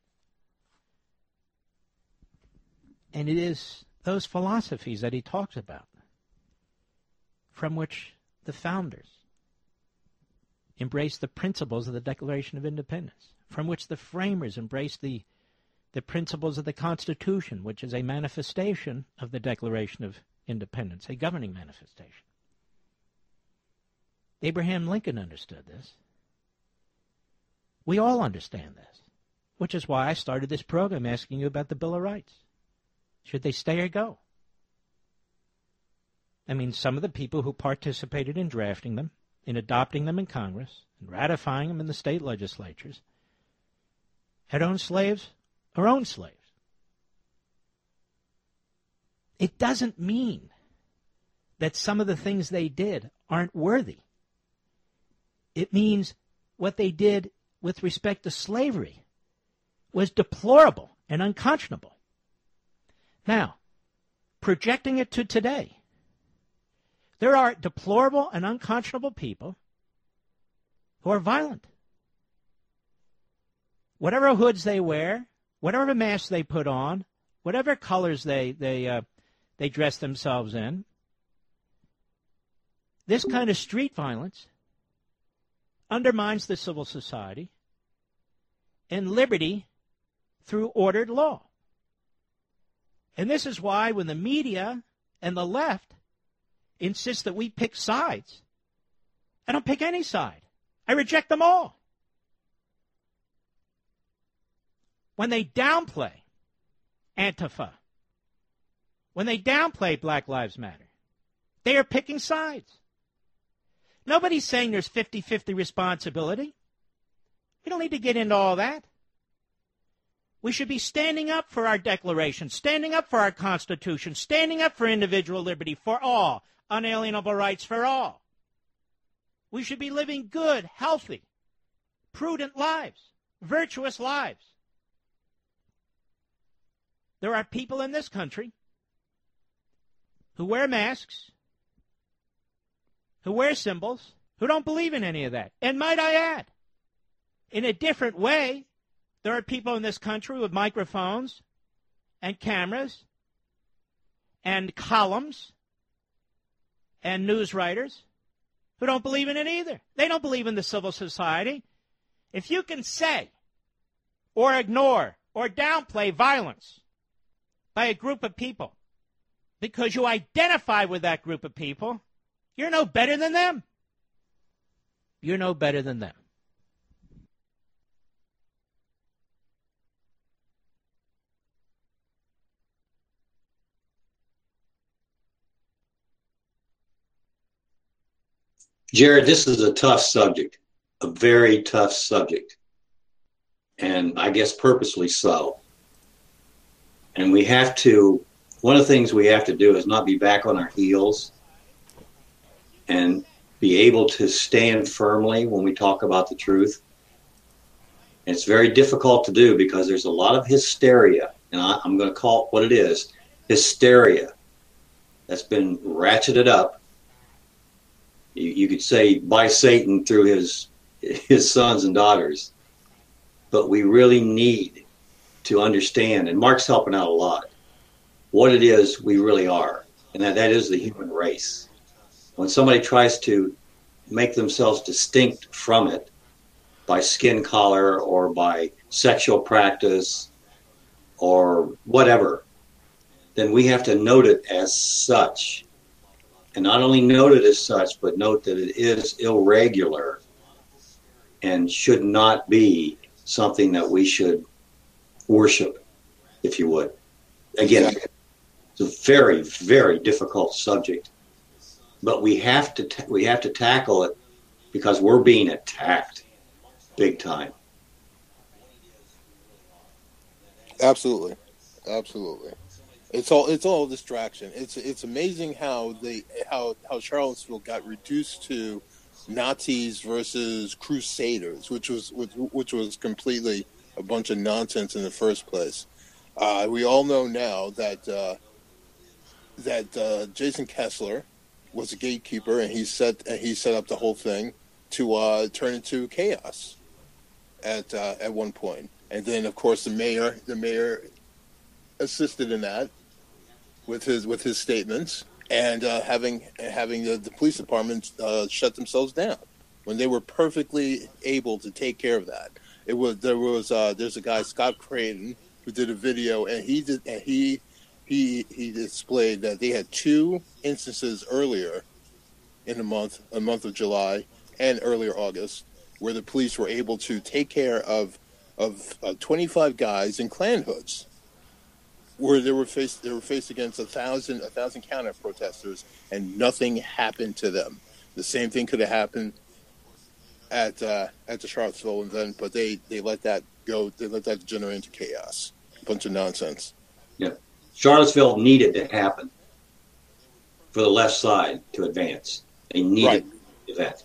And it is those philosophies that he talks about from which the founders embraced the principles of the Declaration of Independence, from which the framers embraced the the principles of the Constitution, which is a manifestation of the Declaration of Independence, a governing manifestation. Abraham Lincoln understood this. We all understand this, which is why I started this program asking you about the Bill of Rights. Should they stay or go? I mean, some of the people who participated in drafting them, in adopting them in Congress, and ratifying them in the state legislatures, had owned slaves or owned slaves. It doesn't mean that some of the things they did aren't worthy. It means what they did with respect to slavery was deplorable and unconscionable. Now, projecting it to today, there are deplorable and unconscionable people who are violent. Whatever hoods they wear, whatever masks they put on, whatever colors they they uh, they dress themselves in, this kind of street violence undermines the civil society and liberty through ordered law. And this is why when the media and the left insist that we pick sides, I don't pick any side. I reject them all. When they downplay Antifa, when they downplay Black Lives Matter, they are picking sides. Nobody's saying there's fifty-fifty responsibility. We don't need to get into all that. We should be standing up for our Declaration, standing up for our Constitution, standing up for individual liberty for all, unalienable rights for all. We should be living good, healthy, prudent lives, virtuous lives. There are people in this country who wear masks, who wear symbols, who don't believe in any of that. And might I add, in a different way, there are people in this country with microphones and cameras and columns and news writers who don't believe in it either. They don't believe in the civil society. If you can say or ignore or downplay violence by a group of people because you identify with that group of people, you're no better than them. You're no better than them. Jared, this is a tough subject, a very tough subject, and I guess purposely so. And we have to, one of the things we have to do is not be back on our heels and be able to stand firmly when we talk about the truth. And it's very difficult to do because there's a lot of hysteria, and I, I'm going to call it what it is, hysteria that's been ratcheted up. You, you could say by Satan through his his sons and daughters. But we really need to understand, and Mark's helping out a lot, what it is we really are, and that, that is the human race. When somebody tries to make themselves distinct from it by skin color or by sexual practice or whatever, then we have to note it as such. And not only note it as such, but note that it is irregular and should not be something that we should worship, if you would. Again, it's a very, very difficult subject, but we have to ta- we have to tackle it because we're being attacked big time. Absolutely, absolutely. It's all it's all distraction. It's it's amazing how they how how Charlottesville got reduced to Nazis versus Crusaders, which was which, which was completely a bunch of nonsense in the first place. Uh, we all know now that uh, that uh, Jason Kessler was a gatekeeper, and he set and he set up the whole thing to uh, turn into chaos at uh, at one point. And then, of course, the mayor the mayor assisted in that with his with his statements, and uh, having having the, the police department uh, shut themselves down when they were perfectly able to take care of that. It was there was uh, there's a guy, Scott Creighton, who did a video, and he did and he he he displayed that they had two instances earlier in the month a month of July and earlier August where the police were able to take care of of uh, twenty-five guys in Klan hoods, where they were faced they were faced against a thousand a thousand counter protesters, and nothing happened to them. The same thing could have happened at uh, at the Charlottesville event, but they, they let that go. They let that degenerate into chaos. A bunch of nonsense. Yeah, Charlottesville needed to happen for the left side to advance. They needed Right. to do that.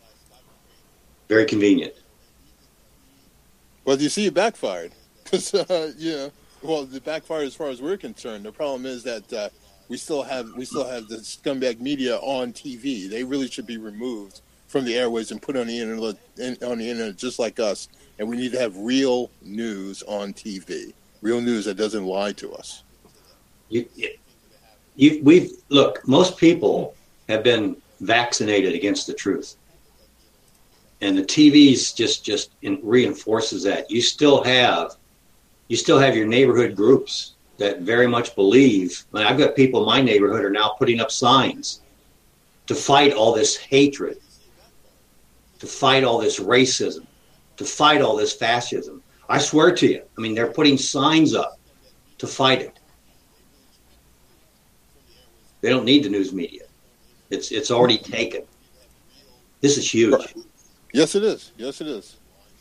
Very convenient. Well, you see, it backfired because uh, you know. Well, it backfired as far as we're concerned. The problem is that uh, we still have we still have the scumbag media on T V. They really should be removed from the airways and put on the internet on the internet just like us. And we need to have real news on T V, real news that doesn't lie to us. You, you, we've look. Most people have been vaccinated against the truth, and the T V's just just in, reinforces that. You still have. You still have your neighborhood groups that very much believe. I mean, I've got people in my neighborhood are now putting up signs to fight all this hatred, to fight all this racism, to fight all this fascism. I swear to you, I mean, they're putting signs up to fight it. They don't need the news media. It's it's already taken. This is huge. Right. Yes, it is. Yes, it is.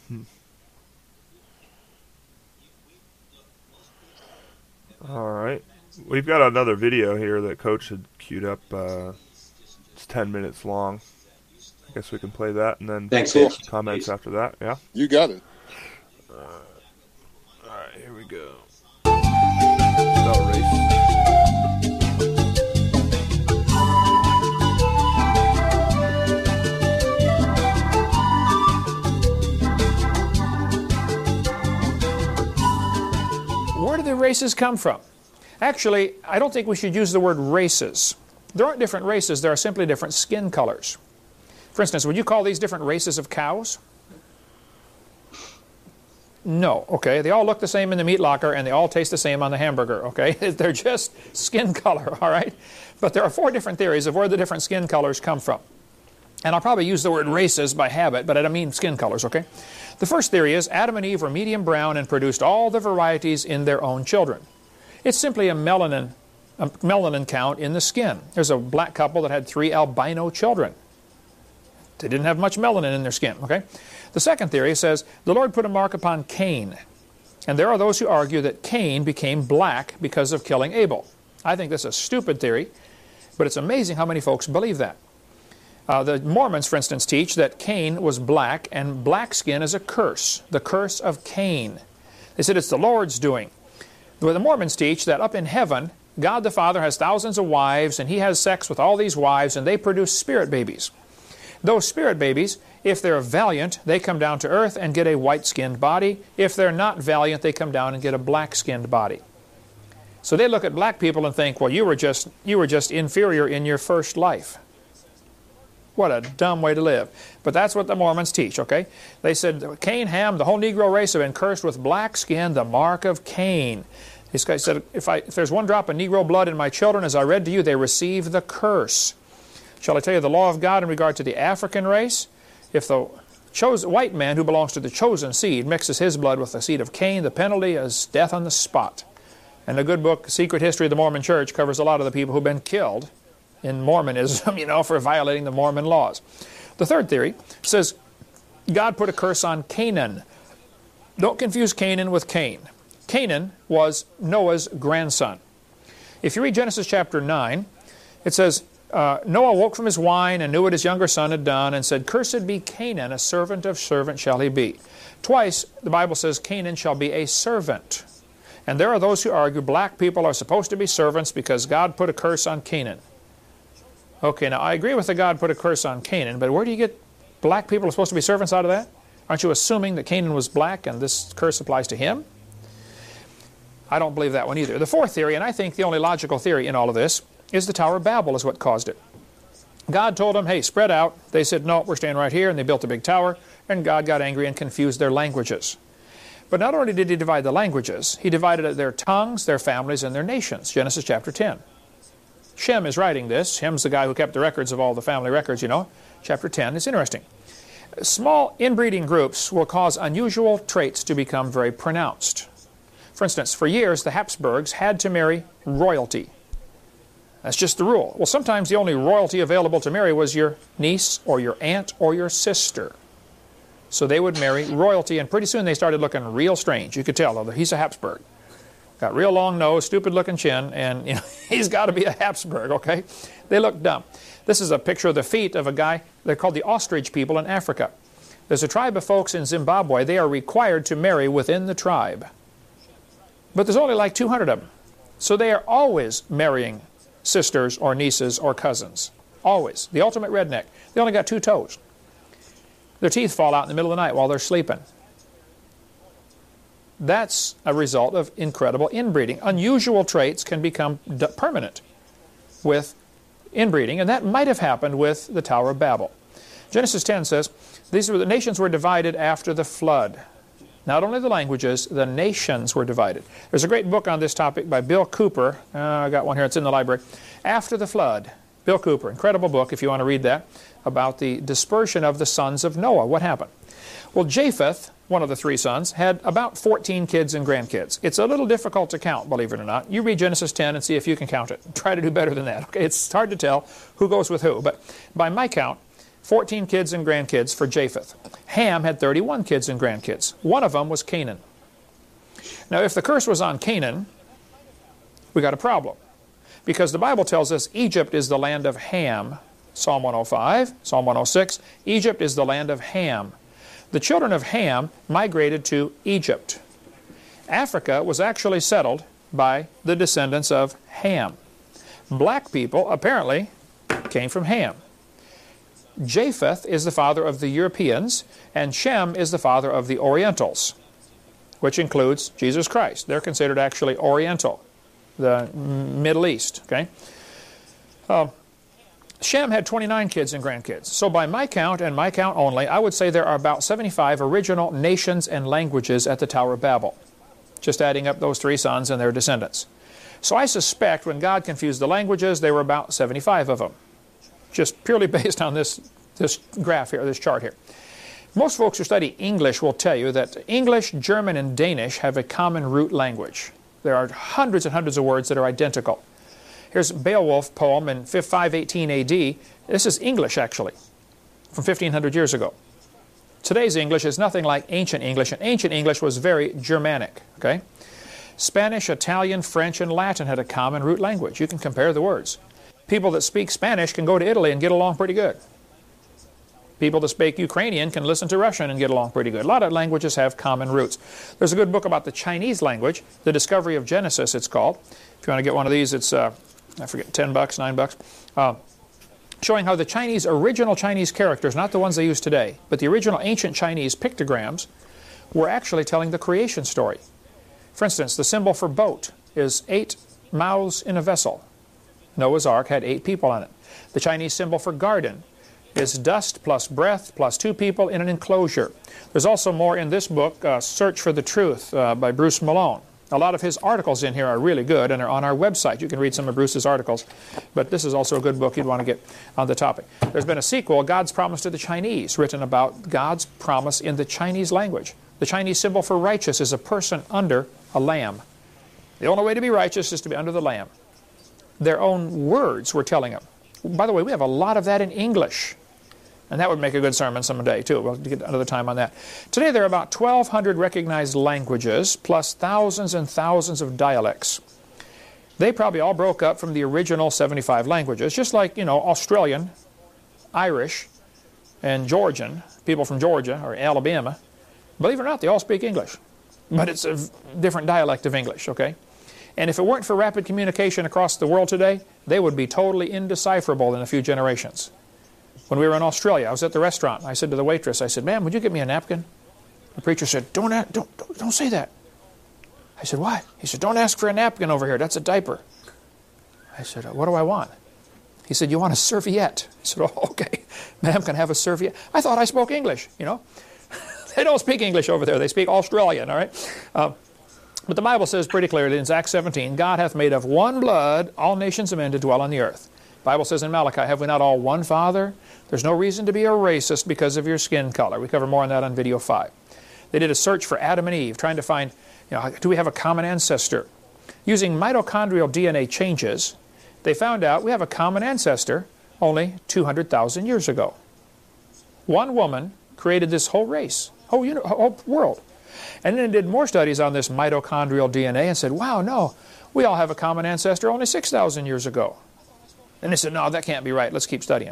All right. We've got another video here that Coach had queued up. Uh, it's ten minutes long. I guess we can play that and then Thanks, cool. Coach. comments after that. Yeah? You got it. Uh, all right, here we go. About race. races come from? Actually, I don't think we should use the word races. There aren't different races, there are simply different skin colors. For instance, would you call these different races of cows? No, okay. They all look the same in the meat locker and they all taste the same on the hamburger, okay? They're just skin color, all right? But there are four different theories of where the different skin colors come from. And I'll probably use the word races by habit, but I don't mean skin colors, okay? The first theory is Adam and Eve were medium brown and produced all the varieties in their own children. It's simply a melanin, a melanin count in the skin. There's a black couple that had three albino children. They didn't have much melanin in their skin, okay? The second theory says the Lord put a mark upon Cain. And there are those who argue that Cain became black because of killing Abel. I think that's a stupid theory, but it's amazing how many folks believe that. Uh, the Mormons, for instance, teach that Cain was black, and black skin is a curse, the curse of Cain. They said it's the Lord's doing. Well, the Mormons teach that up in heaven, God the Father has thousands of wives, and He has sex with all these wives, and they produce spirit babies. Those spirit babies, if they're valiant, they come down to earth and get a white-skinned body. If they're not valiant, they come down and get a black-skinned body. So they look at black people and think, well, you were just, you were just inferior in your first life. What a dumb way to live. But that's what the Mormons teach, okay? They said, Cain, Ham, the whole Negro race have been cursed with black skin, the mark of Cain. This guy said, if, I, if there's one drop of Negro blood in my children, as I read to you, they receive the curse. Shall I tell you the law of God in regard to the African race? If the chosen, white man who belongs to the chosen seed mixes his blood with the seed of Cain, the penalty is death on the spot. And the good book, Secret History of the Mormon Church, covers a lot of the people who've been killed in Mormonism, you know, for violating the Mormon laws. The third theory says God put a curse on Canaan. Don't confuse Canaan with Cain. Canaan was Noah's grandson. If you read Genesis chapter nine, it says, uh, Noah woke from his wine and knew what his younger son had done and said, Cursed be Canaan, a servant of servant shall he be. Twice the Bible says Canaan shall be a servant. And there are those who argue black people are supposed to be servants because God put a curse on Canaan. Okay, now I agree with the God put a curse on Canaan, but where do you get black people are supposed to be servants out of that? Aren't you assuming that Canaan was black and this curse applies to him? I don't believe that one either. The fourth theory, and I think the only logical theory in all of this, is the Tower of Babel is what caused it. God told them, hey, spread out. They said, no, we're staying right here, and they built a big tower, and God got angry and confused their languages. But not only did He divide the languages, He divided their tongues, their families, and their nations. Genesis chapter ten. Shem is writing this. Shem's the guy who kept the records of all the family records, you know. Chapter ten. It's interesting. Small inbreeding groups will cause unusual traits to become very pronounced. For instance, for years, the Habsburgs had to marry royalty. That's just the rule. Well, sometimes the only royalty available to marry was your niece or your aunt or your sister. So they would marry royalty, and pretty soon they started looking real strange. You could tell, though, he's a Habsburg. Got real long nose, stupid-looking chin, and you know, he's got to be a Habsburg, okay? They look dumb. This is a picture of the feet of a guy. They're called the ostrich people in Africa. There's a tribe of folks in Zimbabwe. They are required to marry within the tribe. But there's only like two hundred of them. So they are always marrying sisters or nieces or cousins. Always. The ultimate redneck. They only got two toes. Their teeth fall out in the middle of the night while they're sleeping. That's a result of incredible inbreeding. Unusual traits can become permanent with inbreeding, and that might have happened with the Tower of Babel. Genesis ten says, these were the nations were divided after the flood. Not only the languages, the nations were divided. There's a great book on this topic by Bill Cooper. Uh, I got one here. It's in the library. After the Flood. Bill Cooper. Incredible book if you want to read that. About the dispersion of the sons of Noah. What happened? Well, Japheth, one of the three sons, had about fourteen kids and grandkids. It's a little difficult to count, believe it or not. You read Genesis ten and see if you can count it. Try to do better than that. Okay, it's hard to tell who goes with who. But by my count, fourteen kids and grandkids for Japheth. Ham had thirty-one kids and grandkids. One of them was Canaan. Now, if the curse was on Canaan, we got a problem. Because the Bible tells us Egypt is the land of Ham. Psalm one oh five, Psalm one oh six. Egypt is the land of Ham. The children of Ham migrated to Egypt. Africa was actually settled by the descendants of Ham. Black people apparently came from Ham. Japheth is the father of the Europeans, and Shem is the father of the Orientals. which includes Jesus Christ. They're considered actually Oriental, the Middle East. Okay. Uh, Shem had twenty-nine kids and grandkids. So by my count, and my count only, I would say there are about seventy-five original nations and languages at the Tower of Babel, just adding up those three sons and their descendants. So I suspect when God confused the languages, there were about seventy-five of them, just purely based on this, this graph here, this chart here. Most folks who study English will tell you that English, German, and Danish have a common root language. There are hundreds and hundreds of words that are identical. Here's a Beowulf poem in five eighteen A D. This is English, actually, from fifteen hundred years ago. Today's English is nothing like ancient English, and ancient English was very Germanic. Okay? Spanish, Italian, French, and Latin had a common root language. You can compare the words. People that speak Spanish can go to Italy and get along pretty good. People that speak Ukrainian can listen to Russian and get along pretty good. A lot of languages have common roots. There's a good book about the Chinese language, The Discovery of Genesis, it's called. If you want to get one of these, it's, uh, I forget, ten bucks, nine bucks, uh, showing how the Chinese, original Chinese characters, not the ones they use today, but the original ancient Chinese pictograms were actually telling the creation story. For instance, the symbol for boat is eight mouths in a vessel. Noah's Ark had eight people on it. The Chinese symbol for garden is dust plus breath plus two people in an enclosure. There's also more in this book, uh, Search for the Truth, uh, by Bruce Malone. A lot of his articles in here are really good and are on our website. You can read some of Bruce's articles. But this is also a good book you'd want to get on the topic. There's been a sequel, God's Promise to the Chinese, written about God's promise in the Chinese language. The Chinese symbol for righteous is a person under a lamb. The only way to be righteous is to be under the lamb. Their own words were telling them. By the way, we have a lot of that in English. And that would make a good sermon someday, too. We'll get another time on that. Today, there are about twelve hundred recognized languages, plus thousands and thousands of dialects. They probably all broke up from the original seventy-five languages, just like, you know, Australian, Irish, and Georgian, people from Georgia or Alabama. Believe it or not, they all speak English. But it's a different dialect of English, okay? And if it weren't for rapid communication across the world today, they would be totally indecipherable in a few generations. When we were in Australia, I was at the restaurant. I said to the waitress, I said, ma'am, would you get me a napkin? The preacher said, don't, don't, don't, don't say that. I said, why? He said, don't ask for a napkin over here. That's a diaper. I said, what do I want? He said, you want a serviette. I said, oh, okay. Ma'am can have a serviette. I thought I spoke English, you know. They don't speak English over there. They speak Australian, all right? Uh, but the Bible says pretty clearly in Acts seventeen, God hath made of one blood all nations of men to dwell on the earth. The Bible says in Malachi, have we not all one Father? There's no reason to be a racist because of your skin color. We cover more on that on video five. They did a search for Adam and Eve, trying to find, you know, do we have a common ancestor? Using mitochondrial D N A changes, they found out we have a common ancestor only two hundred thousand years ago. One woman created this whole race, whole, uni- whole world. And then did more studies on this mitochondrial D N A and said, wow, no, we all have a common ancestor only six thousand years ago. And they said, no, that can't be right. Let's keep studying.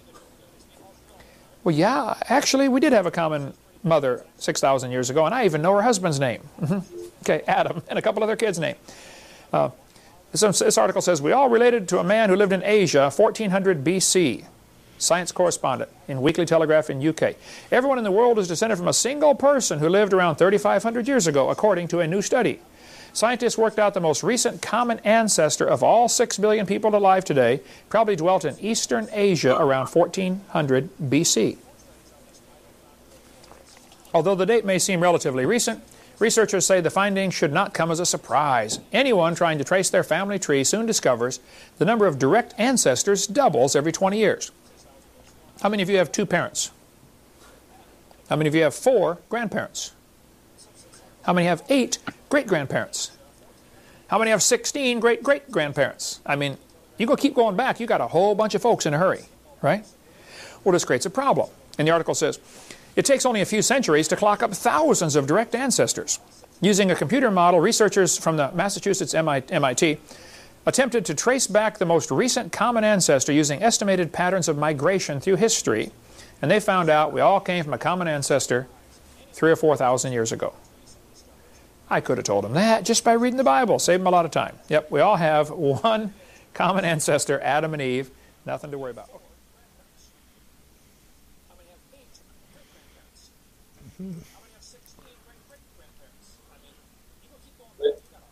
Well, yeah, actually, we did have a common mother six thousand years ago, and I even know her husband's name. Mm-hmm. Okay, Adam, and a couple other kids' names. Uh, this, this article says, we all related to a man who lived in Asia, fourteen hundred B C. Science correspondent in Weekly Telegraph in U K. Everyone in the world is descended from a single person who lived around thirty-five hundred years ago, according to a new study. Scientists worked out the most recent common ancestor of all six billion people alive today probably dwelt in Eastern Asia around fourteen hundred B C. Although the date may seem relatively recent, researchers say the findings should not come as a surprise. Anyone trying to trace their family tree soon discovers the number of direct ancestors doubles every twenty years. How many of you have two parents? How many of you have four grandparents? How many have eight great-grandparents? How many have sixteen great-great-grandparents? I mean, you go keep going back, you got a whole bunch of folks in a hurry, right? Well, this creates a problem. And the article says, it takes only a few centuries to clock up thousands of direct ancestors. Using a computer model, researchers from the Massachusetts M I T attempted to trace back the most recent common ancestor using estimated patterns of migration through history, and they found out we all came from a common ancestor three or four thousand years ago. I could have told them that just by reading the Bible. Save them a lot of time. Yep, we all have one common ancestor, Adam and Eve. Nothing to worry about.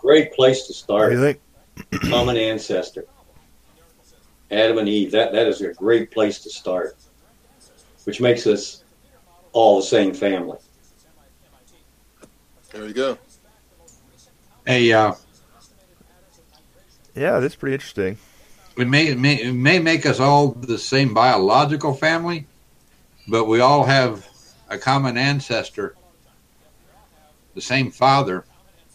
great place to start. What do you think? Common ancestor. Adam and Eve. That that is a great place to start, which makes us all the same family. There you go. Hey, uh, yeah, that's pretty interesting. It may, it may it may make us all the same biological family, but we all have a common ancestor, the same father,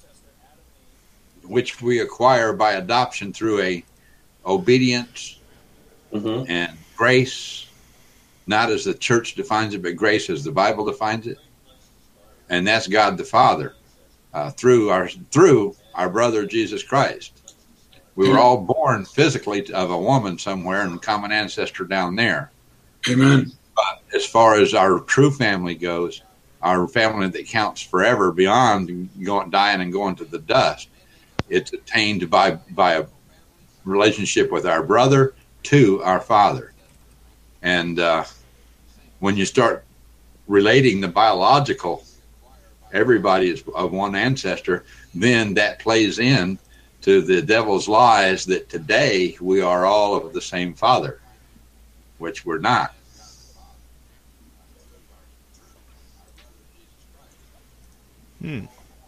which we acquire by adoption through a obedience mm-hmm. and grace, not as the church defines it, but grace as the Bible defines it, and that's God the Father uh, through our through our brother Jesus Christ. We were all born physically of a woman somewhere and a common ancestor down there. Amen. But as far as our true family goes, our family that counts forever beyond going, dying and going to the dust, it's attained by by a relationship with our brother to our father. And uh, when you start relating the biological, everybody is of one ancestor, then that plays in to the devil's lies that today we are all of the same father, which we're not. Hmm.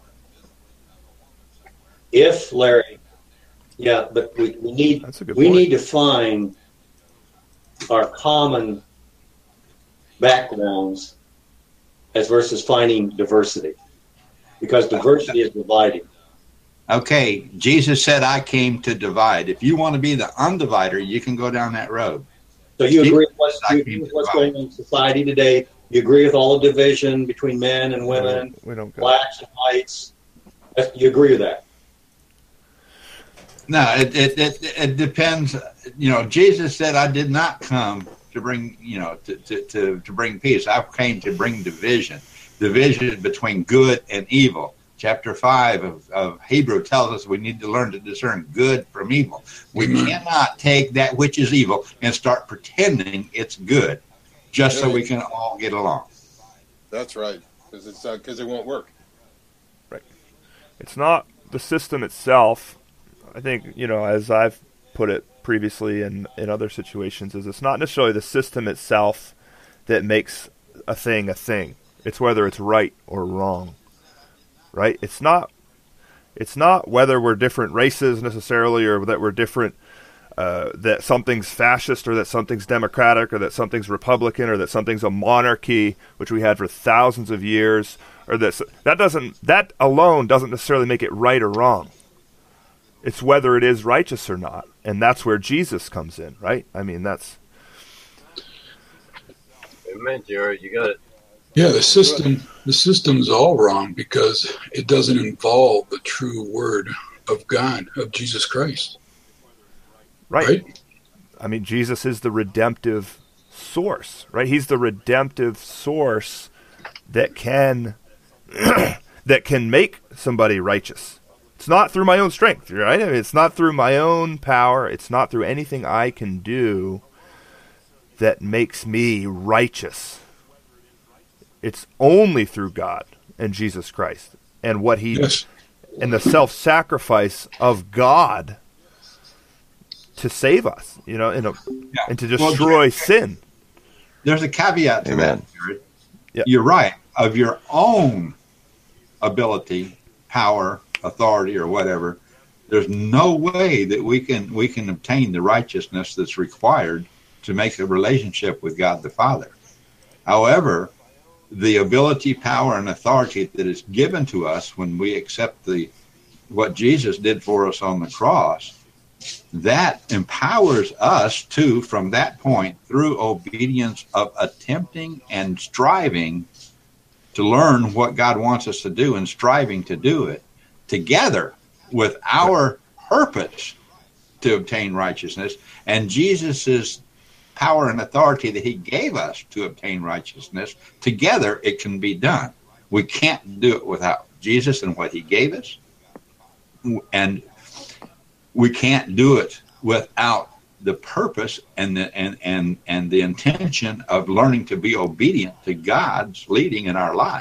If Larry, yeah, but we, we need That's a good we point. need to find our common backgrounds as versus finding diversity, because diversity is dividing. Okay, Jesus said, I came to divide. If you want to be the undivider, you can go down that road. So you Jesus agree with what's, said, you agree with what's going on in society today? You agree with all the division between men and women, we don't go. blacks and whites? You agree with that? No, it, it, it, it depends. You know, Jesus said, I did not come to bring, you know, to, to, to, to bring peace. I came to bring division, division between good and evil. Chapter five of, of Hebrew tells us we need to learn to discern good from evil. We mm-hmm. cannot take that which is evil and start pretending it's good just yeah, so we can all get along. That's right, because it's because uh, it won't work. Right. It's not the system itself. I think, you know, as I've put it previously in, in other situations, is it's not necessarily the system itself that makes a thing a thing. It's whether it's right or wrong. Right? It's not it's not whether we're different races necessarily, or that we're different, uh, that something's fascist or that something's democratic or that something's Republican or that something's a monarchy, which we had for thousands of years, or that that doesn't that alone doesn't necessarily make it right or wrong. It's whether it is righteous or not, and that's where Jesus comes in, right? I mean, that's. Amen, Jared. You got it. Yeah, the system the system's all wrong because it doesn't involve the true word of God, of Jesus Christ. Right. right? I mean, Jesus is the redemptive source, right? He's the redemptive source that can that can make somebody righteous. It's not through my own strength, right? I mean, it's not through my own power. It's not through anything I can do that makes me righteous. It's only through God and Jesus Christ and what he yes. and the self-sacrifice of God to save us, you know, in a, yeah. and to destroy well, sin. There's a caveat to Amen. that, Jared. Yeah. You're right. Of your own ability, power, authority, or whatever, there's no way that we can we can obtain the righteousness that's required to make a relationship with God the Father. However, the ability, power, and authority that is given to us when we accept the what Jesus did for us on the cross, that empowers us to, from that point, through obedience of attempting and striving to learn what God wants us to do and striving to do it, together with our purpose to obtain righteousness and Jesus's power and authority that he gave us to obtain righteousness, together it can be done. We can't do it without Jesus and what he gave us, and we can't do it without the purpose and the and and and the intention of learning to be obedient to God's leading in our lives.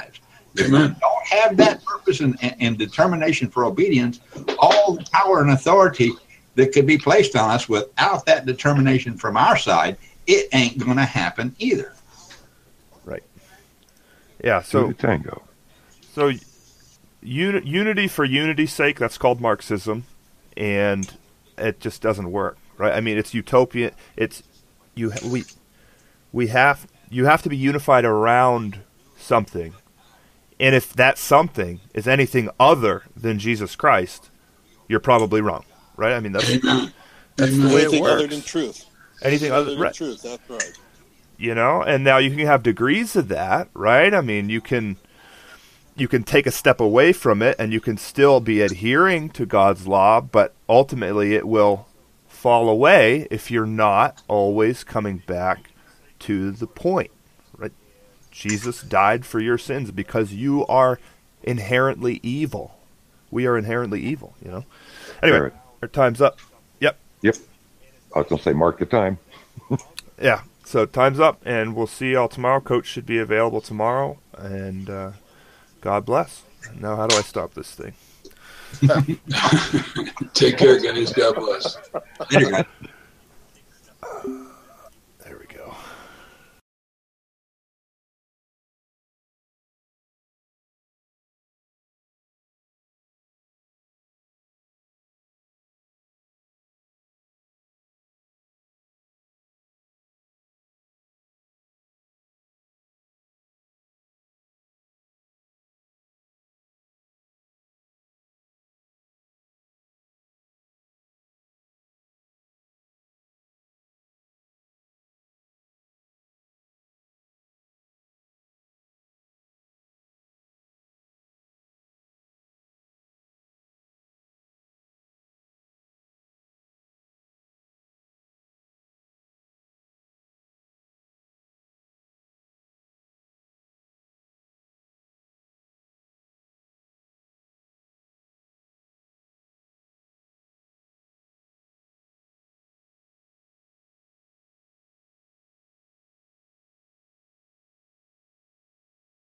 If you don't have that purpose and, and, and determination for obedience, all the power and authority that could be placed on us without that determination from our side, it ain't going to happen either. Right. Yeah. So tango. So un- unity for unity's sake, that's called Marxism, and it just doesn't work, right? I mean, it's utopian. It's you. We we have you have to be unified around something, and if that something is anything other than Jesus Christ, you're probably wrong, right? I mean, that's Amen. that's Amen. the way it Anything works. other than truth. Anything other, other than right. truth. That's right. You know, and now you can have degrees of that, right? I mean, you can you can take a step away from it, and you can still be adhering to God's law, but ultimately it will fall away if you're not always coming back to the point, right? Jesus died for your sins because you are inherently evil. We are inherently evil, you know? Anyway, Right. our time's up. Yep. Yep. I was going to say, mark the time. Yeah. So time's up, and we'll see y'all tomorrow. Coach should be available tomorrow, and uh, God bless. Now, how do I stop this thing? Take care, guys. God bless. Later, guys.